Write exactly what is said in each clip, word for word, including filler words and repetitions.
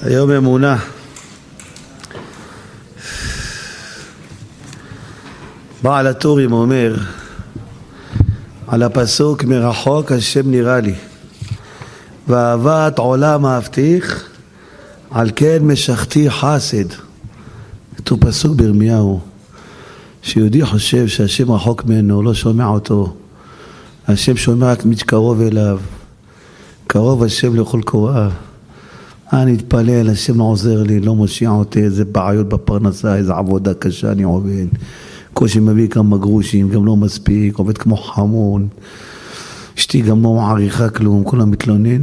היום אמונה. בעל הטורים אומר על הפסוק מרחוק השם נראה לי ואהבת עולם אהבתיך על כן משכתי חסד. אותו פסוק בירמיהו, שיהודי חושב שהשם רחוק ממנו, לא שומע אותו. השם שומע רק מי שקרוב אליו, קרוב השם לכל קוראה. אני אתפלל, השם לא עוזר לי, לא מושיע אותי, איזה בעיות בפרנסה, איזה עבודה קשה אני עובד, קושי מביא כמה גרושים, גם לא מספיק, עובד כמו חמון, אשתי גם לא מעריכה כלום, כולם מתלוננים.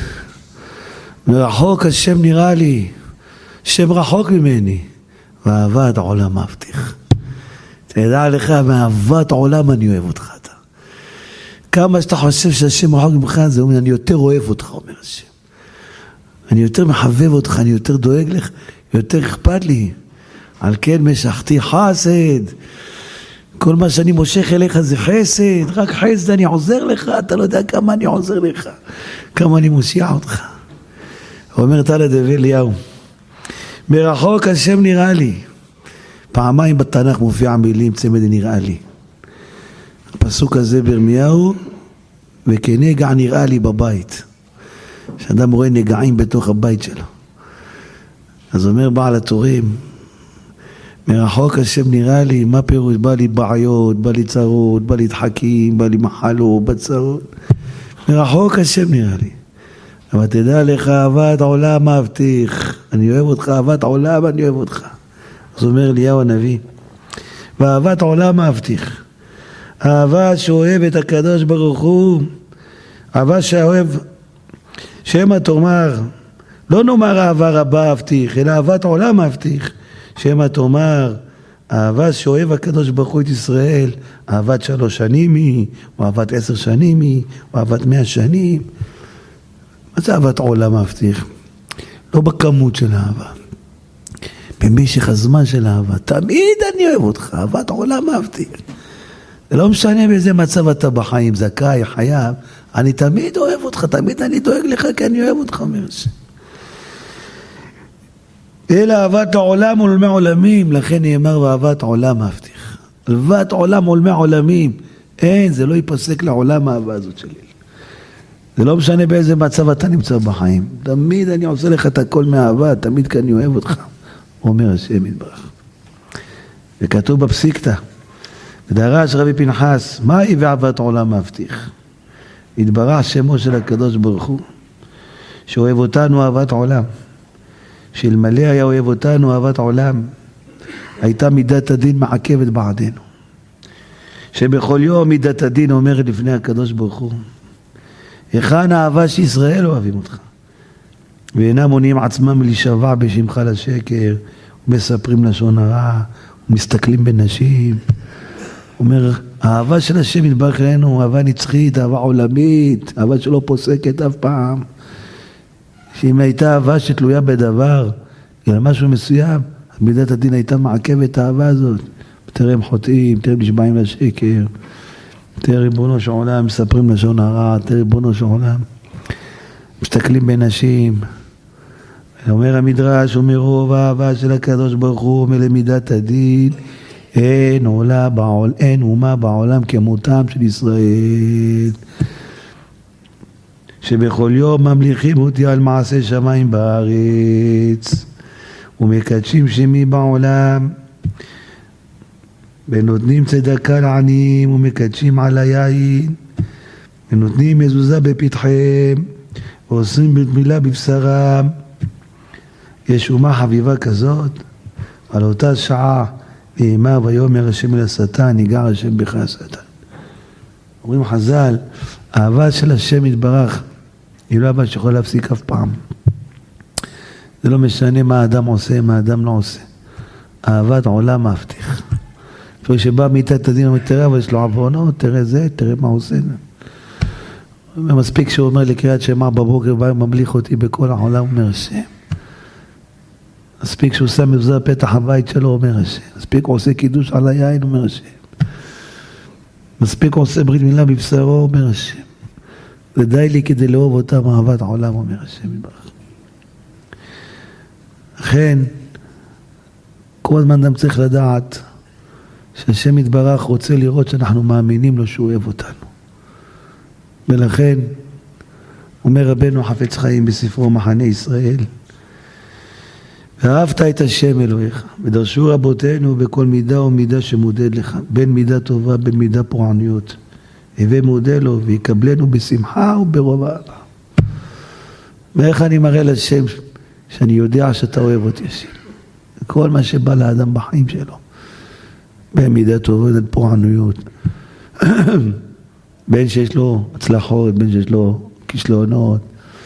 מרחוק השם נראה לי, השם רחוק ממני, ואהבת העולם אהבתיך. תדע לך, מאהבת העולם אני אוהב אותך. אתה. כמה שאתה חושב שהשם רחוק ממך, זה אומר, אני יותר אוהב אותך, אומר השם. אני יותר מחבב אותך, אני יותר דואג לך, יותר אכפת לי. על כן משכתי חסד. כל מה שאני מושך אליך זה חסד, רק חסד אני עוזר לך, אתה לא יודע כמה אני עוזר לך, כמה אני מושיע אותך. אומר תלת אליהו, מרחוק השם נראה לי. פעמיים בתנ"ך מופיע מילים צמד נראה לי. הפסוק הזה בירמיהו, וכנגע נראה לי בבית. שאדם רואה נגעים בתוך הבית שלו. אז אומר בעל הטורים, מרחוק השם נראה לי, מה פירוש? בא לי בעיות, בא לי צרות, בא לי דחקים, בא לי מחלות, בצרות. מרחוק השם נראה לי. אבל תדע לך, אהבת העולם אהבתיך. אני אוהב אותך, אהבת העולם אני אוהב אותך. אז אומר אליהו הנביא, ואהבת העולם אהבתיך. אהבה שאוהב את הקדוש ברוך הוא, אהבה שאוהב, שמא תאמר, לא נאמר אהבה רבה אהבתיך, אלא אהבת העולם אהבתיך. שמא תאמר, אהבה שאוהב הקדוש ברוך הוא את ישראל, אהבת שלוש שנים היא, או אהבת עשר שנים היא, או אהבת מאה שנים. מה זה אהבת העולם אהבתיך? לא בכמות של אהבה, במשך הזמן של אהבה. תמיד אני אוהב אותך, אהבת העולם אהבתיך. זה לא משנה באיזה מצב אתה בחיים, זכאי, חייב, אני תמיד אוהב אותך, תמיד אני דואג לך כי אני אוהב אותך, אומר השם. אלא אהבת העולם עולמי עולמים, לכן נאמר ואהבת העולם אהבתיך. אהבת עולם עולמי עולמים, אין, זה לא ייפסק לעולם האהבה הזאת שלי. זה לא משנה באיזה מצב אתה נמצא בחיים, תמיד אני עושה לך את הכל מאהבה, תמיד כי אני אוהב אותך, אומר השם יתברך. וכתוב בפסיקתא, ודרש רבי פנחס, מהי ואהבת עולם אהבתיך? התברך שמו של הקדוש ברוך הוא, שאוהב אותנו אהבת עולם, שאלמלא היה אוהב אותנו אהבת עולם, הייתה מידת הדין מעכבת בעדנו. שבכל יום מידת הדין אומרת לפני הקדוש ברוך הוא, היכן האהבה שישראל אוהבים אותך? ואינם מונעים עצמם להישבע בשמך לשקר, ומספרים לשון הרע, ומסתכלים בנשים. אומר, האהבה של השם יתברך אלינו, אהבה נצחית, אהבה עולמית, אהבה שלא פוסקת אף פעם. שאם הייתה אהבה שתלויה בדבר, על משהו מסוים, מידת הדין הייתה מעכבת את האהבה הזאת. תראה חוטאים, תראה נשבעים לשקר, תראה ריבונו של עולם, מספרים לשון הרע, תראה ריבונו של עולם, מסתכלים בנשים. אומר המדרש, אומר רוב האהבה של הקדוש ברוך הוא מלמידת הדין, אין עולה בעול, אין אומה בעולם כמותם של ישראל, שבכל יום ממליכים אותי על מעשה שמיים בארץ, ומקדשים שמי בעולם, ונותנים צדקה לעניים, ומקדשים על היין, ונותנים מזוזה בפתחיהם, ועושים ברית מילה בבשרם. יש אומה חביבה כזאת, על אותה שעה נאמר ויאמר השם אל השטן, ניגע השם בך השטן. אומרים חז"ל, האהבה של השם יתברך היא לא אהבה שיכולה להפסיק אף פעם. זה לא משנה מה האדם עושה, מה האדם לא עושה. אהבת עולם אהבתיך. לפני שבא מיתת הדין אומר, תראה, אבל יש לו עוונות, תראה זה, תראה מה עושה. מספיק שהוא אומר לקריאת שמע בבוקר, ממליך אותי בכל העולם, אומר השם. מספיק שהוא שם מבזר פתח הבית שלו, אומר השם. מספיק הוא עושה קידוש על היין, אומר השם. מספיק הוא עושה ברית מילה בבשרו, אומר השם. ודי לי כדי לאהוב אותם אהבת העולם, אומר השם יתברך. לכן, כל הזמן אדם צריך לדעת שהשם יתברך רוצה לראות שאנחנו מאמינים לו שהוא אוהב אותנו. ולכן, אומר רבנו חפץ חיים בספרו מחנה ישראל, ואהבת את השם אלוהיך, ודרשו רבותינו בכל מידה ומידה שמודד לך, בין מידה טובה, בין מידה פורעניות. הווה מודה לו ויקבלנו בשמחה וברוב אהבה. ואיך אני מראה לשם שאני יודע שאתה אוהב אותי השם. כל מה שבא לאדם בחיים שלו. בין מידה טובה, בין פורענויות. בין שיש לו הצלחות, בין שיש לו כישלונות.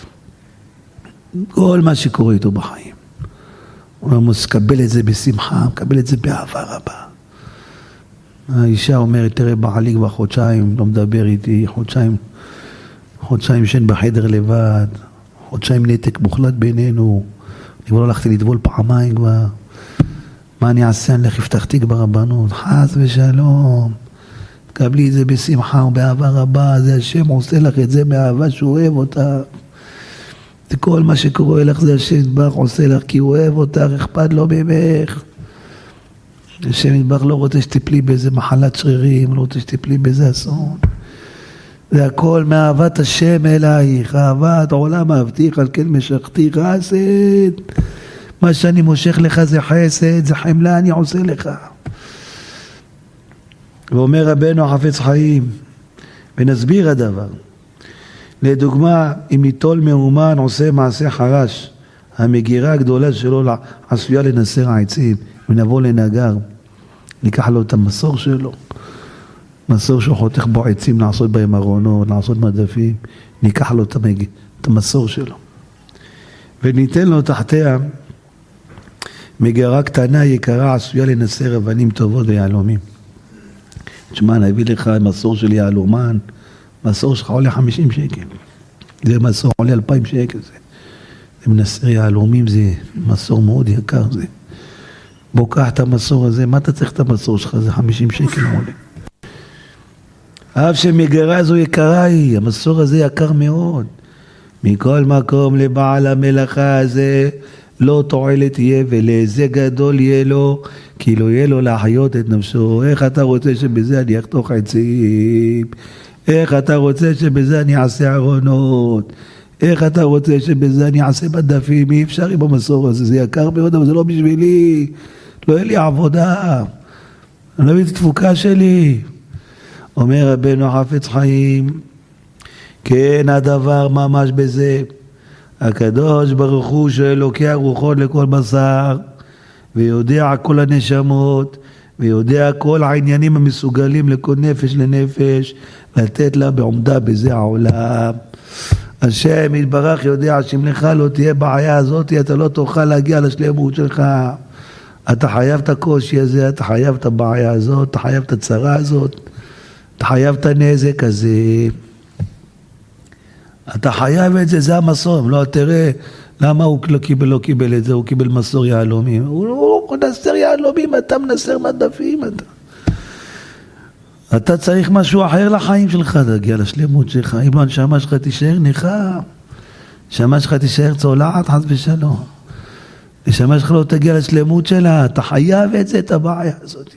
כל מה שקורה איתו בחיים. הוא אומר, מקבל את זה בשמחה, מקבל את זה באהבה רבה. האישה אומרת, תראה, בעלי כבר חודשיים, לא מדבר איתי, חודשיים, חודשיים שן בחדר לבד, חודשיים נתק מוחלט בינינו, אני כבר לא הלכתי לטבול פעמיים כבר, מה אני אעשה? אני לך פתח תיק ברבנות, חס ושלום, תקבלי את זה בשמחה ובאהבה רבה, זה השם עושה לך את זה באהבה שהוא אוהב אותך. זה כל מה שקורה לך, זה השם יתברך עושה לך, כי הוא אוהב אותך, אכפת לו ממך. השם יתברך לא רוצה שתפלי באיזה מחלת שרירים, לא רוצה שתפלי באיזה אסון. זה הכל מאהבת השם אלייך, אהבת עולם אהבתיך, על כן משכתי חסד. מה שאני מושך לך זה חסד, זה חמלה אני עושה לך. ואומר רבנו חפץ חיים, ונסביר הדבר. לדוגמה, אם ניטול מאומן עושה מעשה חרש, המגירה הגדולה שלו עשויה לנסר העצים, ונבוא לנגר, ניקח לו את המסור שלו, מסור שהוא חותך בו עצים לעשות בהם ארונות, לעשות מדפים, ניקח לו את המסור שלו. וניתן לו תחתיה מגירה קטנה יקרה עשויה לנסר אבנים טובות ויהלומים. תשמע, נביא לך מסור של יהלומן, מסור שלך עולה חמישים שקל. זה מסור עולה אלפיים שקל. זה, זה מנסר יהלומים, זה מסור מאוד יקר. זה. בוא קח את המסור הזה, מה אתה צריך את המסור שלך? זה חמישים שקל עולה. אף שמגירה זו יקרה היא, המסור הזה יקר מאוד. מכל מקום לבעל המלאכה הזה לא תועלת יהיה, ולזה גדול יהיה לו, כי לא יהיה לו להחיות את נפשו. איך אתה רוצה שבזה אני אחתוך עצים? איך אתה רוצה שבזה אני אעשה ארונות? איך אתה רוצה שבזה אני אעשה מדפים? אי אפשר עם המסור הזה, זה יקר מאוד, אבל זה לא בשבילי. לא יהיה לי עבודה. אני לא מבין את התפוקה שלי. אומר רבנו חפץ חיים, כן הדבר ממש בזה. הקדוש ברוך הוא שאלוקי הרוחות לכל בשר, ויודע כל הנשמות, ויודע כל העניינים המסוגלים לכל נפש לנפש, לתת לה בעומדה בזה העולם. השם יתברך יודע שאם לך לא תהיה בעיה הזאת, אתה לא תוכל להגיע לשלמות שלך. אתה חייב את הקושי הזה, אתה חייב את הבעיה הזאת, אתה חייב את הצרה הזאת, אתה חייב את הנזק הזה. אתה חייב את זה, זה המסור. לא, תראה, למה הוא לא קיבל, לא קיבל את זה? הוא קיבל מסור יהלומים. הוא לא מנסר יהלומים, אתה מנסר מדפים. אתה. אתה צריך משהו אחר לחיים שלך, תגיע לשלמות שלך. אם לא, הנשמה שלך תישאר נכה. הנשמה שלך תישאר צולעת, חס ושלום. הנשמה שלך לא תגיע לשלמות שלה. אתה חייב את זה, את הבעיה הזאת.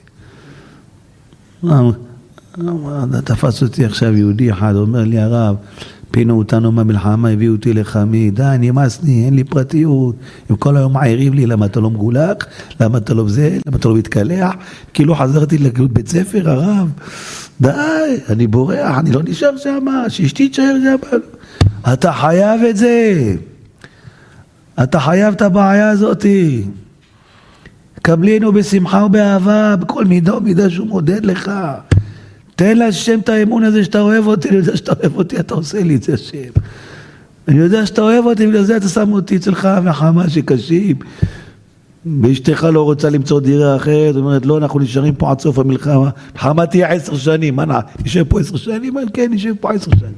תפס אותי עכשיו יהודי אחד, אומר לי הרב, פינו אותנו מהמלחמה, הביאו אותי לחמי, די, נמאסני, אין לי פרטיות. הם כל היום מעירים לי, למה אתה לא מגולח? למה אתה לא זה? למה אתה לא מתקלח? כאילו חזרתי לבית ספר, הרב. די, אני בורח, אני לא נשאר שם, שאשתי תשאר שם. אתה חייב את זה. אתה חייב את הבעיה הזאת. קבלינו בשמחה ובאהבה, בכל מידה ומידה שהוא מודד לך. תן להשם את האמון הזה שאתה אוהב אותי, אני יודע שאתה אוהב אותי, אתה עושה לי את זה השם. אני יודע שאתה אוהב אותי, בגלל זה אתה שם אותי אצלך מהחמה שקשים. ואשתך לא רוצה למצוא דירה אחרת, זאת אומרת, לא, אנחנו נשארים פה עד סוף המלחמה. חמה תהיה עשר שנים, מה נע? נשאר פה עשר שנים? כן, נשאר פה עשר שנים.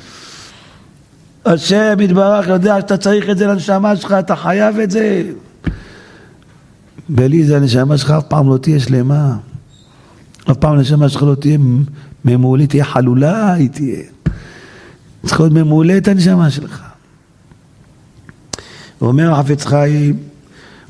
השם יתברך יודע שאתה צריך את זה לנשמה שלך, אתה חייב את זה. בלי זה הנשמה שלך אף פעם לא תהיה שלמה. אף פעם הנשמה שלך לא תהיה ממולא, תהיה חלולה, היא תהיה. צריך להיות ממולא את הנשמה שלך. ואומר החפץ חיים,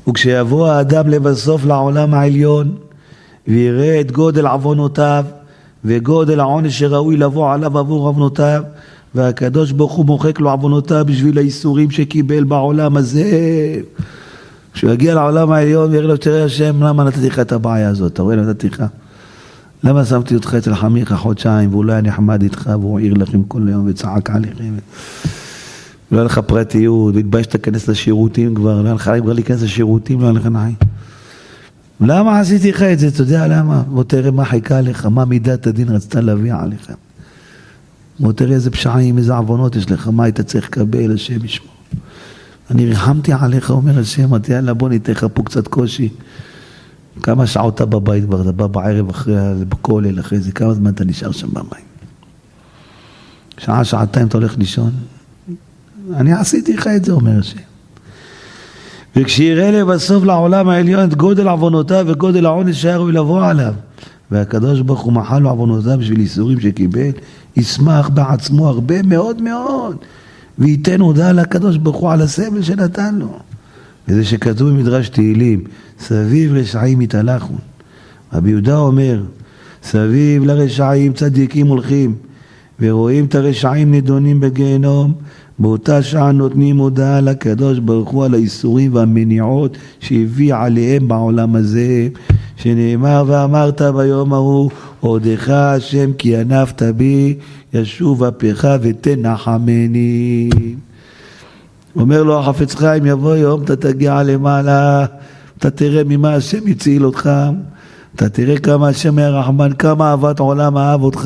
וכשיבוא האדם לבסוף לעולם העליון, ויראה את גודל עוונותיו, וגודל העונש שראוי לבוא עליו עבור עוונותיו, והקדוש ברוך הוא מוחק לו עוונותיו בשביל האיסורים שקיבל בעולם הזה. כשהוא יגיע לעולם העליון ויראה לו, תראה השם, למה נתתי לך את הבעיה הזאת? אתה רואה, נתתי לך. למה שמתי אותך אצל חמיך חודשיים, והוא לא היה נחמד איתך, והוא העיר לכם כל היום וצעק עליכם. לא היה לך פרטיות, והתבייש להיכנס לשירותים כבר, לא היה לך כבר להיכנס לשירותים, לא היה לך נעים. למה עשיתי לך את זה? אתה יודע למה? בוא תראה מה חיכה לך, מה מידת הדין רצתה להביא עליך. בוא תראה איזה פשעים, איזה עוונות יש לך, מה היית צריך לקבל, השם ישמור. אני ריחמתי עליך, אומר השם, אתה יאללה בוא ניתן לך פה קצת קושי. כמה שעות אתה בבית כבר, אתה בא בערב אחרי, בכולל אחרי זה, כמה זמן אתה נשאר שם במים? שעה, שעתיים אתה הולך לישון? אני עשיתי לך את זה, אומר השם. וכשיראה לבסוף לעולם העליון את גודל עוונותיו וגודל העונש שהיה ראוי לבוא עליו, והקדוש ברוך הוא מחל לו עוונותיו בשביל איסורים שקיבל, ישמח בעצמו הרבה מאוד מאוד, וייתן הודעה לקדוש ברוך הוא על הסבל שנתן לו. וזה שכתוב במדרש תהילים, סביב רשעים יתהלכו. רבי יהודה אומר, סביב לרשעים צדיקים הולכים, ורואים את הרשעים נדונים בגיהנום, באותה שעה נותנים הודעה לקדוש ברוך הוא על האיסורים והמניעות שהביא עליהם בעולם הזה, שנאמר ואמרת ביום ההוא, עודך השם כי ענפת בי, ישוב אפיך ותנחמני. אומר לו החפץ חיים, יבוא יום, אתה תגיע למעלה, אתה תראה ממה השם יציל אותך, אתה תראה כמה השם היה רחמן, כמה אהבת עולם אהב אותך,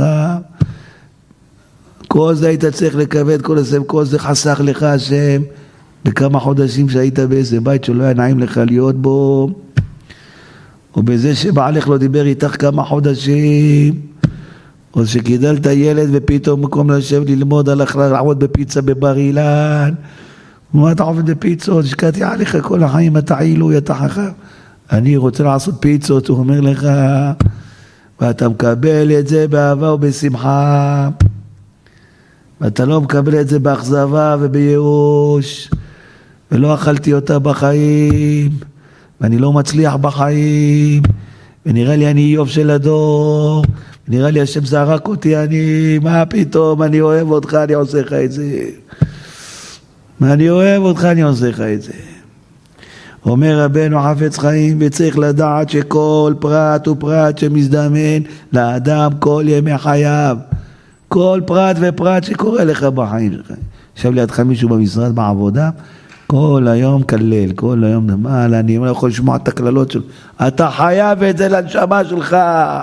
כל זה היית צריך לקבל, כל זה, כל זה חסך לך השם, בכמה חודשים שהיית באיזה בית שלא היה נעים לך להיות בו, או בזה שבעלך לא דיבר איתך כמה חודשים, או שגידלת ילד ופתאום מקום לשבת ללמוד, הלך לעבוד בפיצה בבר אילן, ומה אתה עובד בפיצות? שקעתי עליך כל החיים, אתה עילוי, אתה חכם. אני רוצה לעשות פיצות, הוא אומר לך, ואתה מקבל את זה באהבה ובשמחה, ואתה לא מקבל את זה באכזבה ובייאוש, ולא אכלתי אותה בחיים, ואני לא מצליח בחיים, ונראה לי אני איוב של הדור, ונראה לי השם זרק אותי, אני, מה פתאום, אני אוהב אותך, אני עושה לך את זה. אני אוהב אותך, אני עושה לך את זה. אומר רבנו חפץ חיים, וצריך לדעת שכל פרט ופרט שמזדמן לאדם כל ימי חייו, כל פרט ופרט שקורה לך בחיים שלך. עכשיו לידך מישהו במשרד בעבודה, כל היום כלל, כל היום נמל, אני לא יכול לשמוע את הכללות שלו. אתה חייב את זה לנשמה שלך.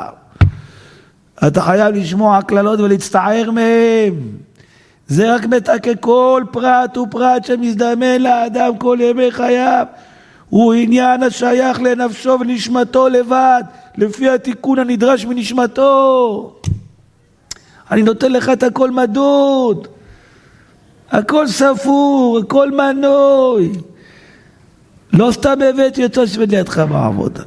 אתה חייב לשמוע כללות ולהצטער מהם. זה רק מתקה כל פרט ופרט שמזדמן לאדם כל ימי חייו. הוא עניין השייך לנפשו ונשמתו לבד, לפי התיקון הנדרש מנשמתו. אני נותן לך את הכל מדוד, הכל ספור, הכל מנוי. לא סתם הבאתי אותו שבד לידך בעבודה.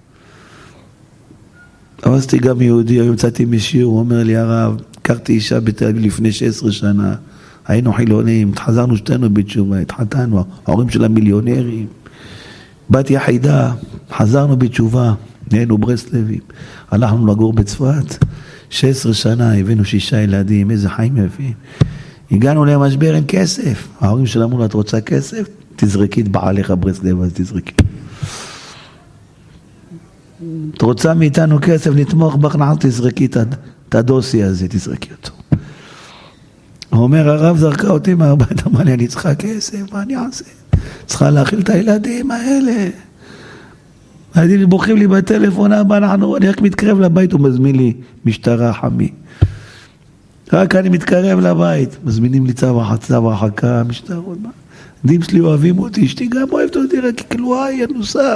עשיתי גם יהודי, היום יצאתי משיר, הוא אומר לי הרב, הכרתי אישה בתל אביב לפני שש עשרה שנה, היינו חילונים, חזרנו שתינו בתשובה, התחתנו, ההורים שלה מיליונרים, בת יחידה, חזרנו בתשובה, נהיינו ברסלבים, הלכנו לגור בצפת, שש עשרה שנה, הבאנו שישה ילדים, איזה חיים יפים, הגענו למשבר עם כסף, ההורים שלה אמרו לה, את רוצה כסף? תזרקי את בעליך ברסלב, אז תזרקי. את רוצה מאיתנו כסף, נתמוך בך, נחל תזרקי את הדוסי הזה, תזרקי אותו. הוא אומר, הרב זרקה אותי מהבית, אמר לי, אני צריכה כסף, מה אני אעשה? צריכה להאכיל את הילדים האלה. הילדים בוכים לי בטלפון, אבא, אנחנו, אני רק מתקרב לבית, הוא מזמין לי משטרה חמי. רק אני מתקרב לבית, מזמינים לי צו הרחקה, משטרות, מה? ילדים שלי אוהבים אותי, אשתי גם אוהבת אותי, רק כלואי, ינוסה.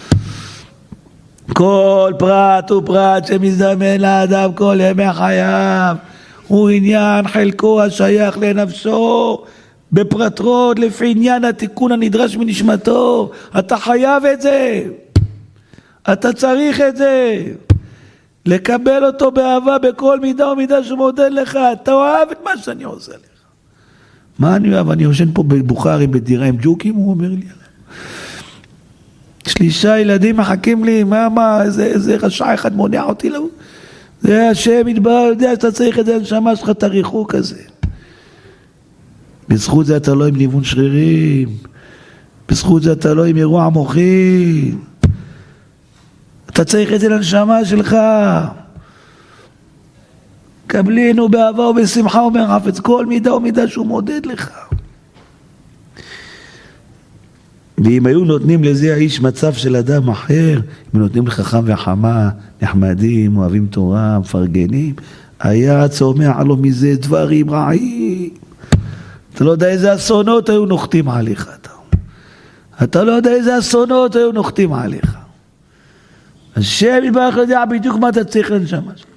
כל פרט ופרט שמזדמן לאדם כל ימי חייו, הוא עניין חלקו השייך לנפשו, בפרטרות לפי עניין התיקון הנדרש מנשמתו. אתה חייב את זה, אתה צריך את זה, לקבל אותו באהבה בכל מידה ומידה שמודד לך. אתה אוהב את מה שאני עושה לך. מה אני אוהב? אני יושן פה בבוכרי בדירה עם ג'וקים, הוא אומר לי, שלישה ילדים מחכים לי, מה, מה, איזה, איזה רשע אחד מונע אותי לו. זה השם ידבר, יודע שאתה צריך את זה, הנשמה שלך את הריחוק הזה. בזכות זה אתה לא עם ניוון שרירים, בזכות זה אתה לא עם אירוע מוחי, אתה צריך את זה לנשמה שלך. קבלינו באהבה ובשמחה ובחפץ, כל מידה ומידה שהוא מודד לך. ואם היו נותנים לזה האיש מצב של אדם אחר, אם נותנים לחכם וחמה, נחמדים, אוהבים תורה, מפרגנים, היה צומח לו מזה דברים רעים. אתה לא יודע איזה אסונות היו נוחתים עליך. אתה, אתה לא יודע איזה אסונות היו נוחתים עליך. השם יברך יודע בדיוק מה אתה צריך לנשמה שלך.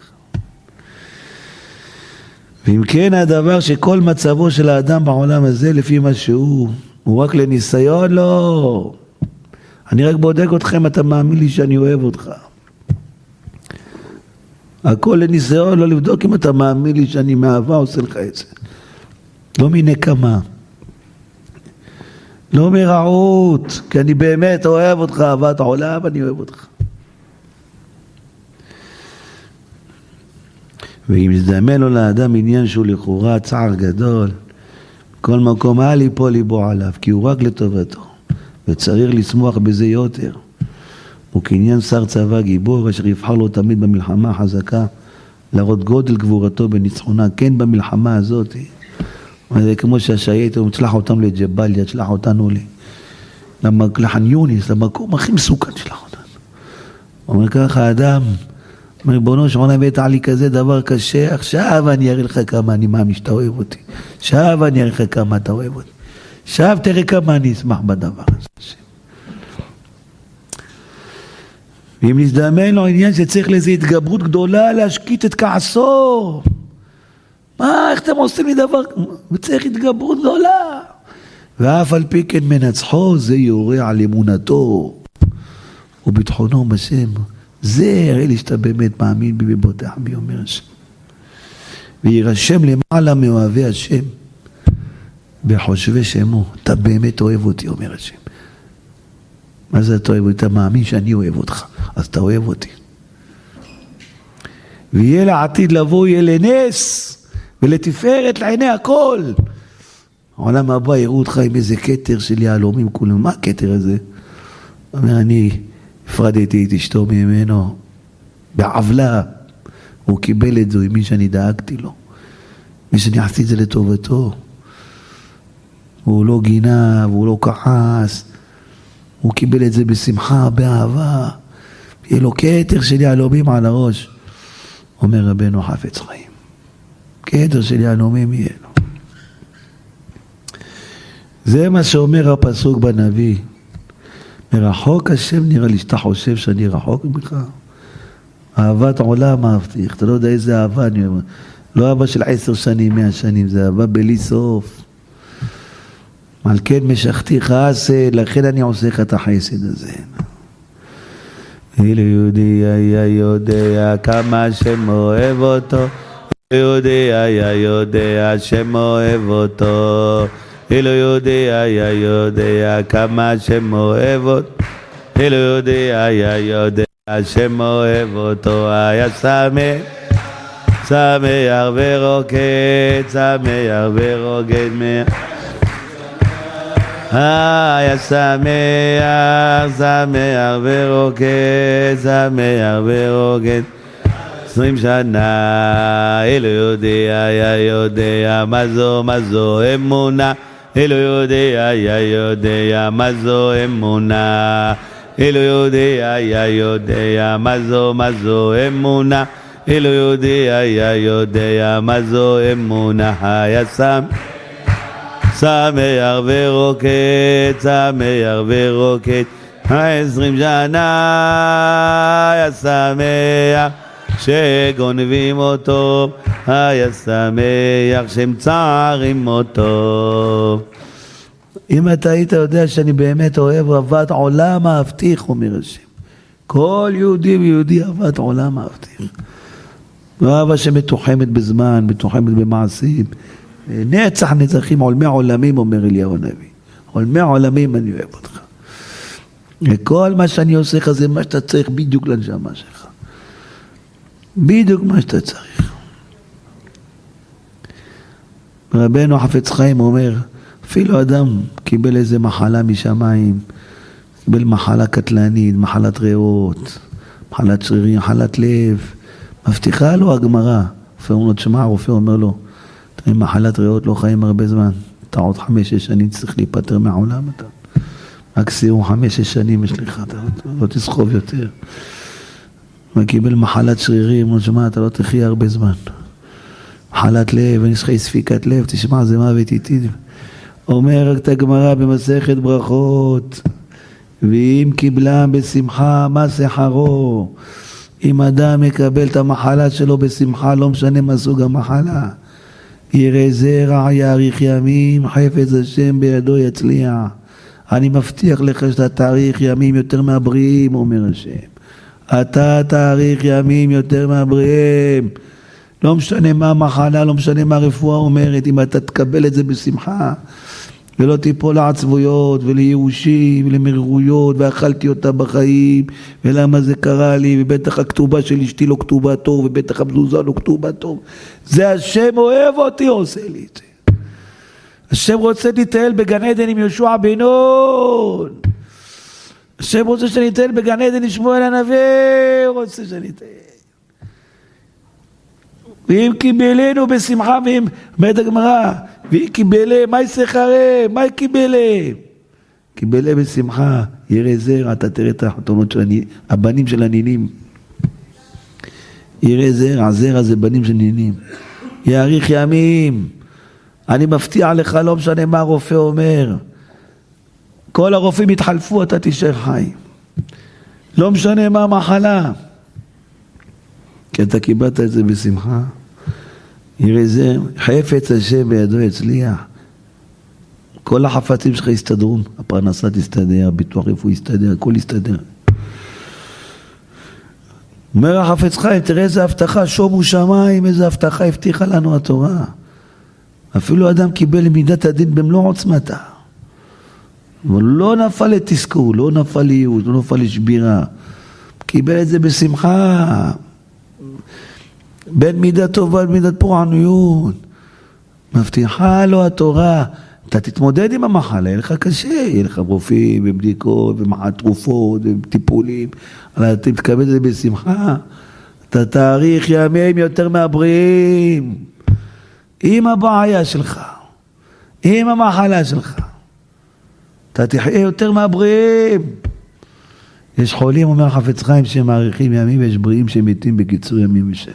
ואם כן הדבר שכל מצבו של האדם בעולם הזה לפי מה שהוא, הוא רק לניסיון? לא. אני רק בודק אתכם, אתה מאמין לי שאני אוהב אותך. הכל לניסיון, לא לבדוק אם אתה מאמין לי שאני מאהבה עושה לך את זה. לא מנקמה. לא מרעות, כי אני באמת אוהב אותך, אהבת העולם, אני אוהב אותך. ואם יזדמן לו לאדם עניין שהוא לכאורה צער גדול, כל מקום היה ליפול ליבו עליו, כי הוא רק לטובתו, וצריך לשמוח בזה יותר. וכעניין שר צבא גיבור, אשר יבחר לו תמיד במלחמה חזקה, להראות גודל גבורתו בניצחונה, כן במלחמה הזאת. זה כמו שהשייט, הוא תשלח אותם לג'בליה, תשלח אותנו לח'אן יונס, למקום הכי מסוכן, תשלח אותנו. הוא אומר ככה, האדם, ריבונו של עולם, הבאת לי כזה דבר קשה, עכשיו אני אראה לך כמה אני מאמין שאתה אוהב אותי. עכשיו אני אראה לך כמה אתה אוהב אותי. עכשיו תראה כמה אני אשמח בדבר הזה. ואם נזדמן לו עניין שצריך לזה התגברות גדולה להשקיט את כעסו. מה, איך אתם עושים לי דבר? וצריך התגברות גדולה. ואף על פי כן מנצחו, זה יורה על אמונתו וביטחונו בשם. זה יראה לי שאתה באמת מאמין בי ובוטח בי, אומר השם. וירשם למעלה מאוהבי השם בחושבי שמו. אתה באמת אוהב אותי, אומר השם. מה זה אתה אוהב אותי? אתה מאמין שאני אוהב אותך, אז אתה אוהב אותי. ויהיה לעתיד לבוא, יהיה לנס ולתפארת לעיני הכל. העולם הבא יראו אותך עם איזה כתר של יהלומים כולם. מה הכתר הזה? אומר, אני הפרדתי את אשתו ממנו בעוולה. הוא קיבל את זה עם מי שאני דאגתי לו, מי שאני עשיתי את זה לטובתו. הוא לא גינה והוא לא כעס, הוא קיבל את זה בשמחה, באהבה. יהיה לו כתר של יהלומים על הראש, אומר רבנו חפץ חיים. כתר של יהלומים יהיה לו. זה מה שאומר הפסוק בנביא. מרחוק השם נראה לי שאתה חושב שאני רחוק ממך. אהבת עולם אהבתיך. אתה לא יודע איזה אהבה אני אומר. לא אהבה של עשר שנים, מאה שנים, זה אהבה בלי סוף. על כן משכתי חסד, לכן אני עושה לך את החסד הזה. אילו יהודי היה יודע כמה השם אוהב אותו, יהודי היה יודע השם אוהב אותו, אילו יהודי היה יודע כמה השם אוהב אותו, אילו יהודי היה יודע השם אוהב אותו, היה שמח, שמח ורוקד, שמח ורוקד מה... היה שמח, שמח ורוקד, שמח ורוקד עשרים שנה. אלו יודע, היה יודע מה זו, מה זו אמונה. אלו יודע, היה יודע מה זו אמונה. אלו יודע, היה יודע מה זו, מה זו אמונה. אלו יודע, היה יודע מה זו אמונה. היה שמח, שמח ורוקד, שמח ורוקד עשרים שנה. היה שמח שגונבים אותו, היה שמח שהם צערים אותו. אם אתה היית יודע שאני באמת אוהב אהבת עולם אהבתיך, אומר השם. כל יהודי ויהודי אהבת עולם אהבתיך. אהבה שמתוחמת בזמן, מתוחמת במעשים. נצח נצחים, עולמי עולמים, אומר אליהו הנביא. עולמי עולמים אני אוהב אותך. וכל מה שאני עושה לך זה מה שאתה צריך בדיוק לנשמה שלך. בדיוק מה שאתה צריך. רבנו חפץ חיים אומר, אפילו אדם קיבל איזה מחלה משמיים, קיבל מחלה קטלנית, מחלת ריאות, מחלת שרירים, מחלת לב, מבטיחה לו הגמרא. רופא אומר לו, תשמע, הרופא אומר לו, עם מחלת ריאות לא חיים הרבה זמן, אתה עוד חמש שש שנים צריך להיפטר מהעולם, אתה מקסימום חמש שש שנים יש לך, אתה לא תסחוב יותר. וקיבל מחלת שרירים, הוא תשמע, אתה לא תחיה הרבה זמן. מחלת לב, יש לך ספיקת לב, תשמע, זה מוות איתי. אומר את הגמרא במסכת ברכות, ואם קיבלה בשמחה, מה שחרו? אם אדם מקבל את המחלה שלו בשמחה, לא משנה מה סוג המחלה. ירא זרע, יאריך ימים, חפץ השם בידו יצליח. אני מבטיח לך שאתה תאריך ימים יותר מהבריאים, אומר השם. אתה תאריך ימים יותר מהבריאים. לא משנה מה המחלה, לא משנה מה הרפואה אומרת, אם אתה תקבל את זה בשמחה, ולא תיפול לעצבויות ולייאושים ולמרירויות, ואכלתי אותה בחיים, ולמה זה קרה לי, ובטח הכתובה של אשתי לא כתובה טוב, ובטח המזוזה לא כתובה טוב. זה השם אוהב אותי, עושה לי את זה. השם רוצה להתנהל בגן עדן עם יהושע בן נון. השם רוצה שנתנהל בגן עדן עם שמואל הנביא, הוא רוצה שנתנהל. ואם קיבלנו בשמחה, ואם, אומרת הגמרא, ואם קיבלה, מה יסחרה? מה קיבלה? קיבלה בשמחה, ירא זרע, אתה תראה את החתונות של הנינים, הבנים של הנינים. ירא זרע, זרע זה בנים של נינים. יאריך ימים, אני מבטיח לך, לא משנה מה הרופא אומר. כל הרופאים התחלפו, אתה תישאר חי. לא משנה מה המחלה. כי אתה קיבלת את זה בשמחה. ירא זה, חפץ השם בידו יצליח. כל החפצים שלך יסתדרו, הפרנסה תסתדר, הביטוח רפואי יסתדר, הכל יסתדר. אומר החפץ חיים, תראה איזה הבטחה, שומו שמיים, איזה הבטחה הבטיחה לנו התורה. אפילו אדם קיבל מידת הדין במלוא עוצמתה. אבל לא נפל לתסכול, לא נפל לייאוש, לא נפל לשבירה. קיבל את זה בשמחה. בין מידת טובה למידת פורענויות. מבטיחה לו התורה. אתה תתמודד עם המחלה, יהיה לך קשה, יהיה לך רופאים ובדיקות ומחת תרופות וטיפולים. אבל אתה תקבל את זה בשמחה. אתה תאריך ימים יותר מהבריאים. עם הבעיה שלך. עם המחלה שלך. אתה תחיה יותר מהבריאים. יש חולים, אומר חפץ חיים, שמאריכים ימים, ויש בריאים שמתים בקיצור ימים ושנים.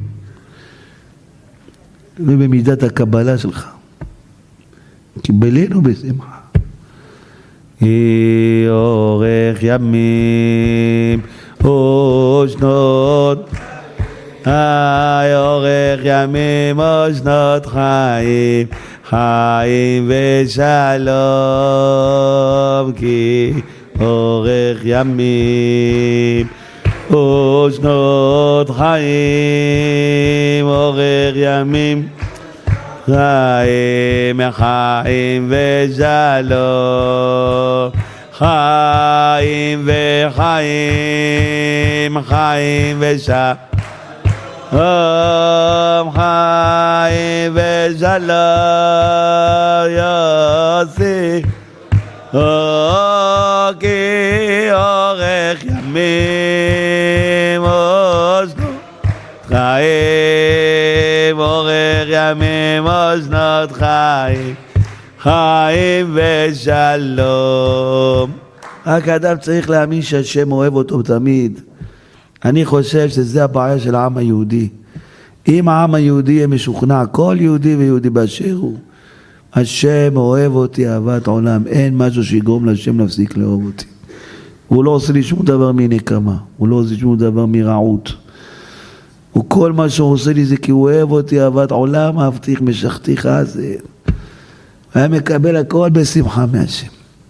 ובמידת הקבלה שלך. קיבלנו בשמחה. אורך ימים ושנות, היי אורך ימים ושנות חיים, חיים ושלום, כי אורך ימים ושנות חיים, אורך ימים חיים, חיים ושלום, חיים וחיים, חיים ושלום, חיים ושלום, יוסי כי אורך ימים ושנות חיים, אורך ימים ושנות חיים, חיים ושלום. רק אדם צריך להאמין שהשם אוהב אותו תמיד. אני חושב שזה הבעיה של העם היהודי. אם העם היהודי יהיה משוכנע, כל יהודי ויהודי באשר הוא, השם אוהב אותי אהבת עולם, אין משהו שיגרום לשם להפסיק לאהוב אותי. הוא לא עושה לי שום דבר מנקמה, הוא לא עושה שום דבר מרעות. וכל מה שהוא עושה לי זה כי הוא אוהב אותי אהבת עולם, אהבתיך משכתיך זה. היה מקבל הכל בשמחה מהשם.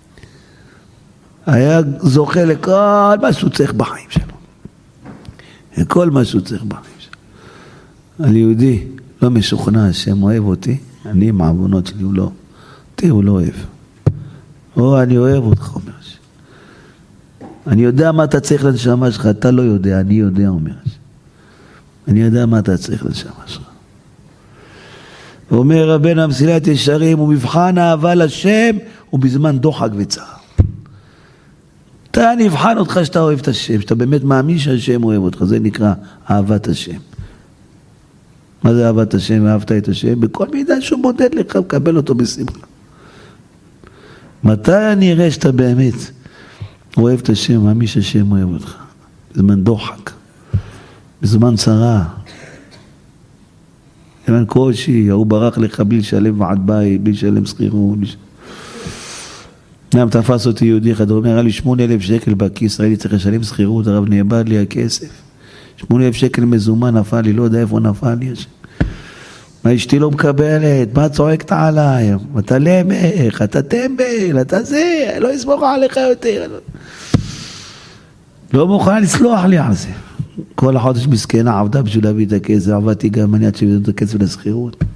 היה זוכה לכל מה שהוא צריך בחיים שלו. לכל מה שהוא צריך בחיים שלו. על יהודי לא משוכנע השם אוהב אותי, אני עם העוונות שלי, הוא לא. אותי הוא לא אוהב. או אני אוהב אותך, אומר השם. אני יודע מה אתה צריך לנשמה שלך, אתה לא יודע, אני יודע, אומר השם. אני יודע מה אתה צריך לנשמה שלך. ואומר רבנו המסילת ישרים, ומבחן אהבה לשם הוא בזמן דוחק וצער. אתה נבחן אותך שאתה אוהב את השם, שאתה באמת מאמין שהשם אוהב אותך, זה נקרא אהבת השם. מה זה אהבת השם? אהבת את השם? בכל מידה שהוא מודד לך, מקבל אותו בשמחה. מתי אני אראה שאתה באמת אוהב את השם, מאמין שהשם אוהב אותך? בזמן דוחק, בזמן צרה. בזמן קושי, הוא ברח לך בלי לשלם ועד בית, בלי לשלם שכירות. גם תפס אותי יהודי אחד, הוא אומר, היה לי שמונה אלף שקל בכיס, ראיתי צריך לשלם שכירות, הרב נאבד לי הכסף. שמונה אלף שקל מזומן נפל לי, לא יודע איפה נפל לי השם. מה אשתי לא מקבלת, מה צועקת עליי? אתה למך, אתה טמבל, אתה זה, לא אסמוך עליך יותר. לא מוכן לסלוח לי על זה. כל החודש מסכנה עבדה בשביל להביא את הכסף, עבדתי גם אני עד שהביא את הכסף לסחירות.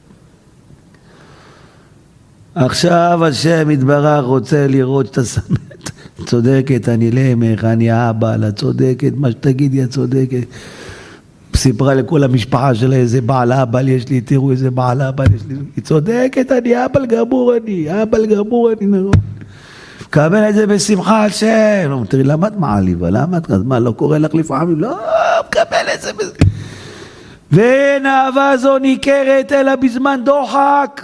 עכשיו השם יתברך רוצה לראות שאתה שמת, צודקת, אני למך, אני אבא, לה צודקת, מה שתגידי, את צודקת. סיפרה לכל המשפחה שלה איזה בעל אבא יש לי, תראו איזה בעל אבא יש לי, היא צודקת, אני אבא גמור אני, אבא גמור אני, נכון. קבל את זה בשמחה השם. לא, תראי, למה את מעליבה? למה את, מה, לא קורא לך לפעמים? לא, קבל את זה בשמחה. ואין אהבה זו ניכרת אלא בזמן דוחק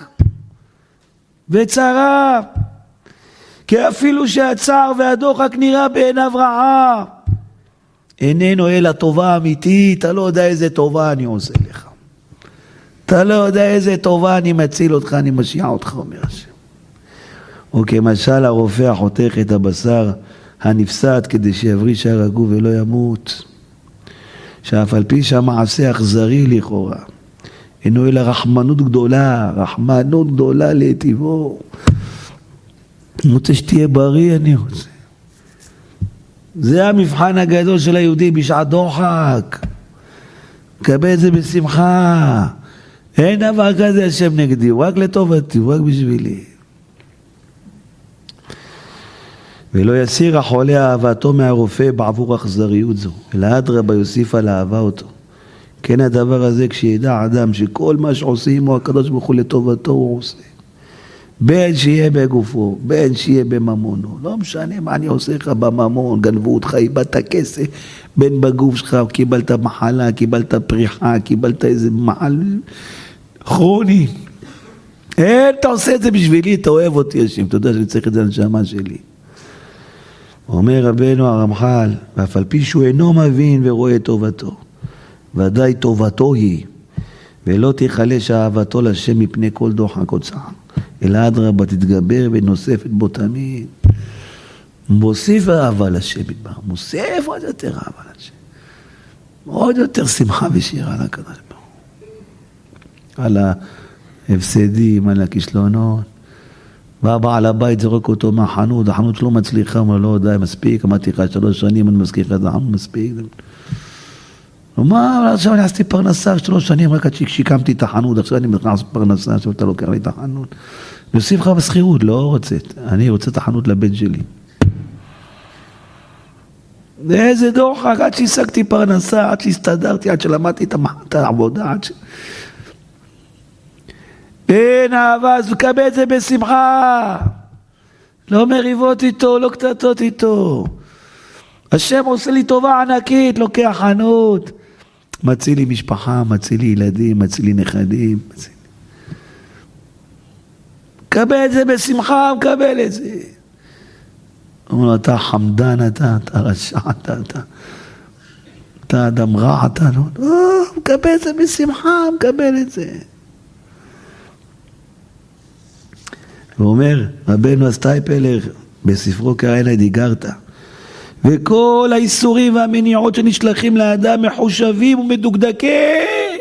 וצרה, כי אפילו שהצער והדוחק נראה בעיניו רעה, איננו אלא טובה אמיתית. אתה לא יודע איזה טובה אני עושה לך, אתה לא יודע איזה טובה אני מציל אותך, אני משיע אותך, אומר השם. וכמשל הרופא החותך את הבשר הנפסד כדי שיבריש הרגו ולא ימות, שאף על פי שהמעשה אכזרי לכאורה, אינו אלא רחמנות גדולה, רחמנות גדולה להיטיבו. אני רוצה שתהיה בריא, אני רוצה. זה המבחן הגדול של היהודי בשעת דוחק. קבל את זה בשמחה. אין דבר כזה השם נגדי, רק לטובתי, רק בשבילי. ולא יסיר החולה אהבתו מהרופא בעבור אכזריות זו, אלא אדרבה יוסיף על אהבה אותו. כן הדבר הזה כשידע אדם שכל מה שעושים הוא הקדוש ברוך הוא לטובתו הוא עושה. בין שיהיה בגופו, בין שיהיה בממונו. לא משנה מה אני עושה לך בממון, גנבו אותך, איבדת כסף, בין בגוף שלך, קיבלת מחלה, קיבלת פריחה, קיבלת איזה מחל כרוני. אין, אתה עושה את זה בשבילי, אתה אוהב אותי השם, אתה יודע שאני צריך את זה לנשמה שלי. אומר רבנו הרמח"ל, ואף על פי שהוא אינו מבין ורואה טובתו, ודאי טובתו היא, ולא תחלש אהבתו לשם מפני כל דוחק או צער, אלא אדרבה תתגבר ונוספת בו תמיד. מוסיף אהבה לשם מדבר, מוסיף עוד יותר אהבה לשם, עוד יותר שמחה ושירה על הקדוש ברוך הוא, על ההפסדים, על הכישלונות. והבעל הבית זורק אותו מהחנות, החנות שלו מצליחה, אומר לו, די, מספיק, אמרתי לך שלוש שנים, אני מזכיר לך את החנות, מספיק. ומה, עכשיו אני עשיתי פרנסה, שלוש שנים, רק עד שיקמתי את החנות, עכשיו אני נכנס פרנסה, עכשיו אתה לוקח לי את החנות. נוסיף לך בסחירות, לא רוצה, אני רוצה את החנות לבן שלי. איזה דוחק, עד שהשגתי פרנסה, עד שהסתדרתי, עד שלמדתי את העבודה, עד ש... אין אהבה, אז קבל את זה בשמחה. לא מריבות איתו, לא קטטות איתו. השם עושה לי טובה ענקית, לוקח חנות. מציל לי משפחה, מציל לי ילדים, מציל לי נכדים. מציל... קבל את זה בשמחה, מקבל את זה. אומר לו, אתה חמדן, אתה, אתה רשע, אתה, אתה. אתה אדם רע, אתה לא. לא, מקבל את זה בשמחה, מקבל את זה. הוא אומר, רבנו הסטייפלר, בספרו קראינה דיגרתא, וכל האיסורים והמניעות שנשלחים לאדם מחושבים ומדוקדקים,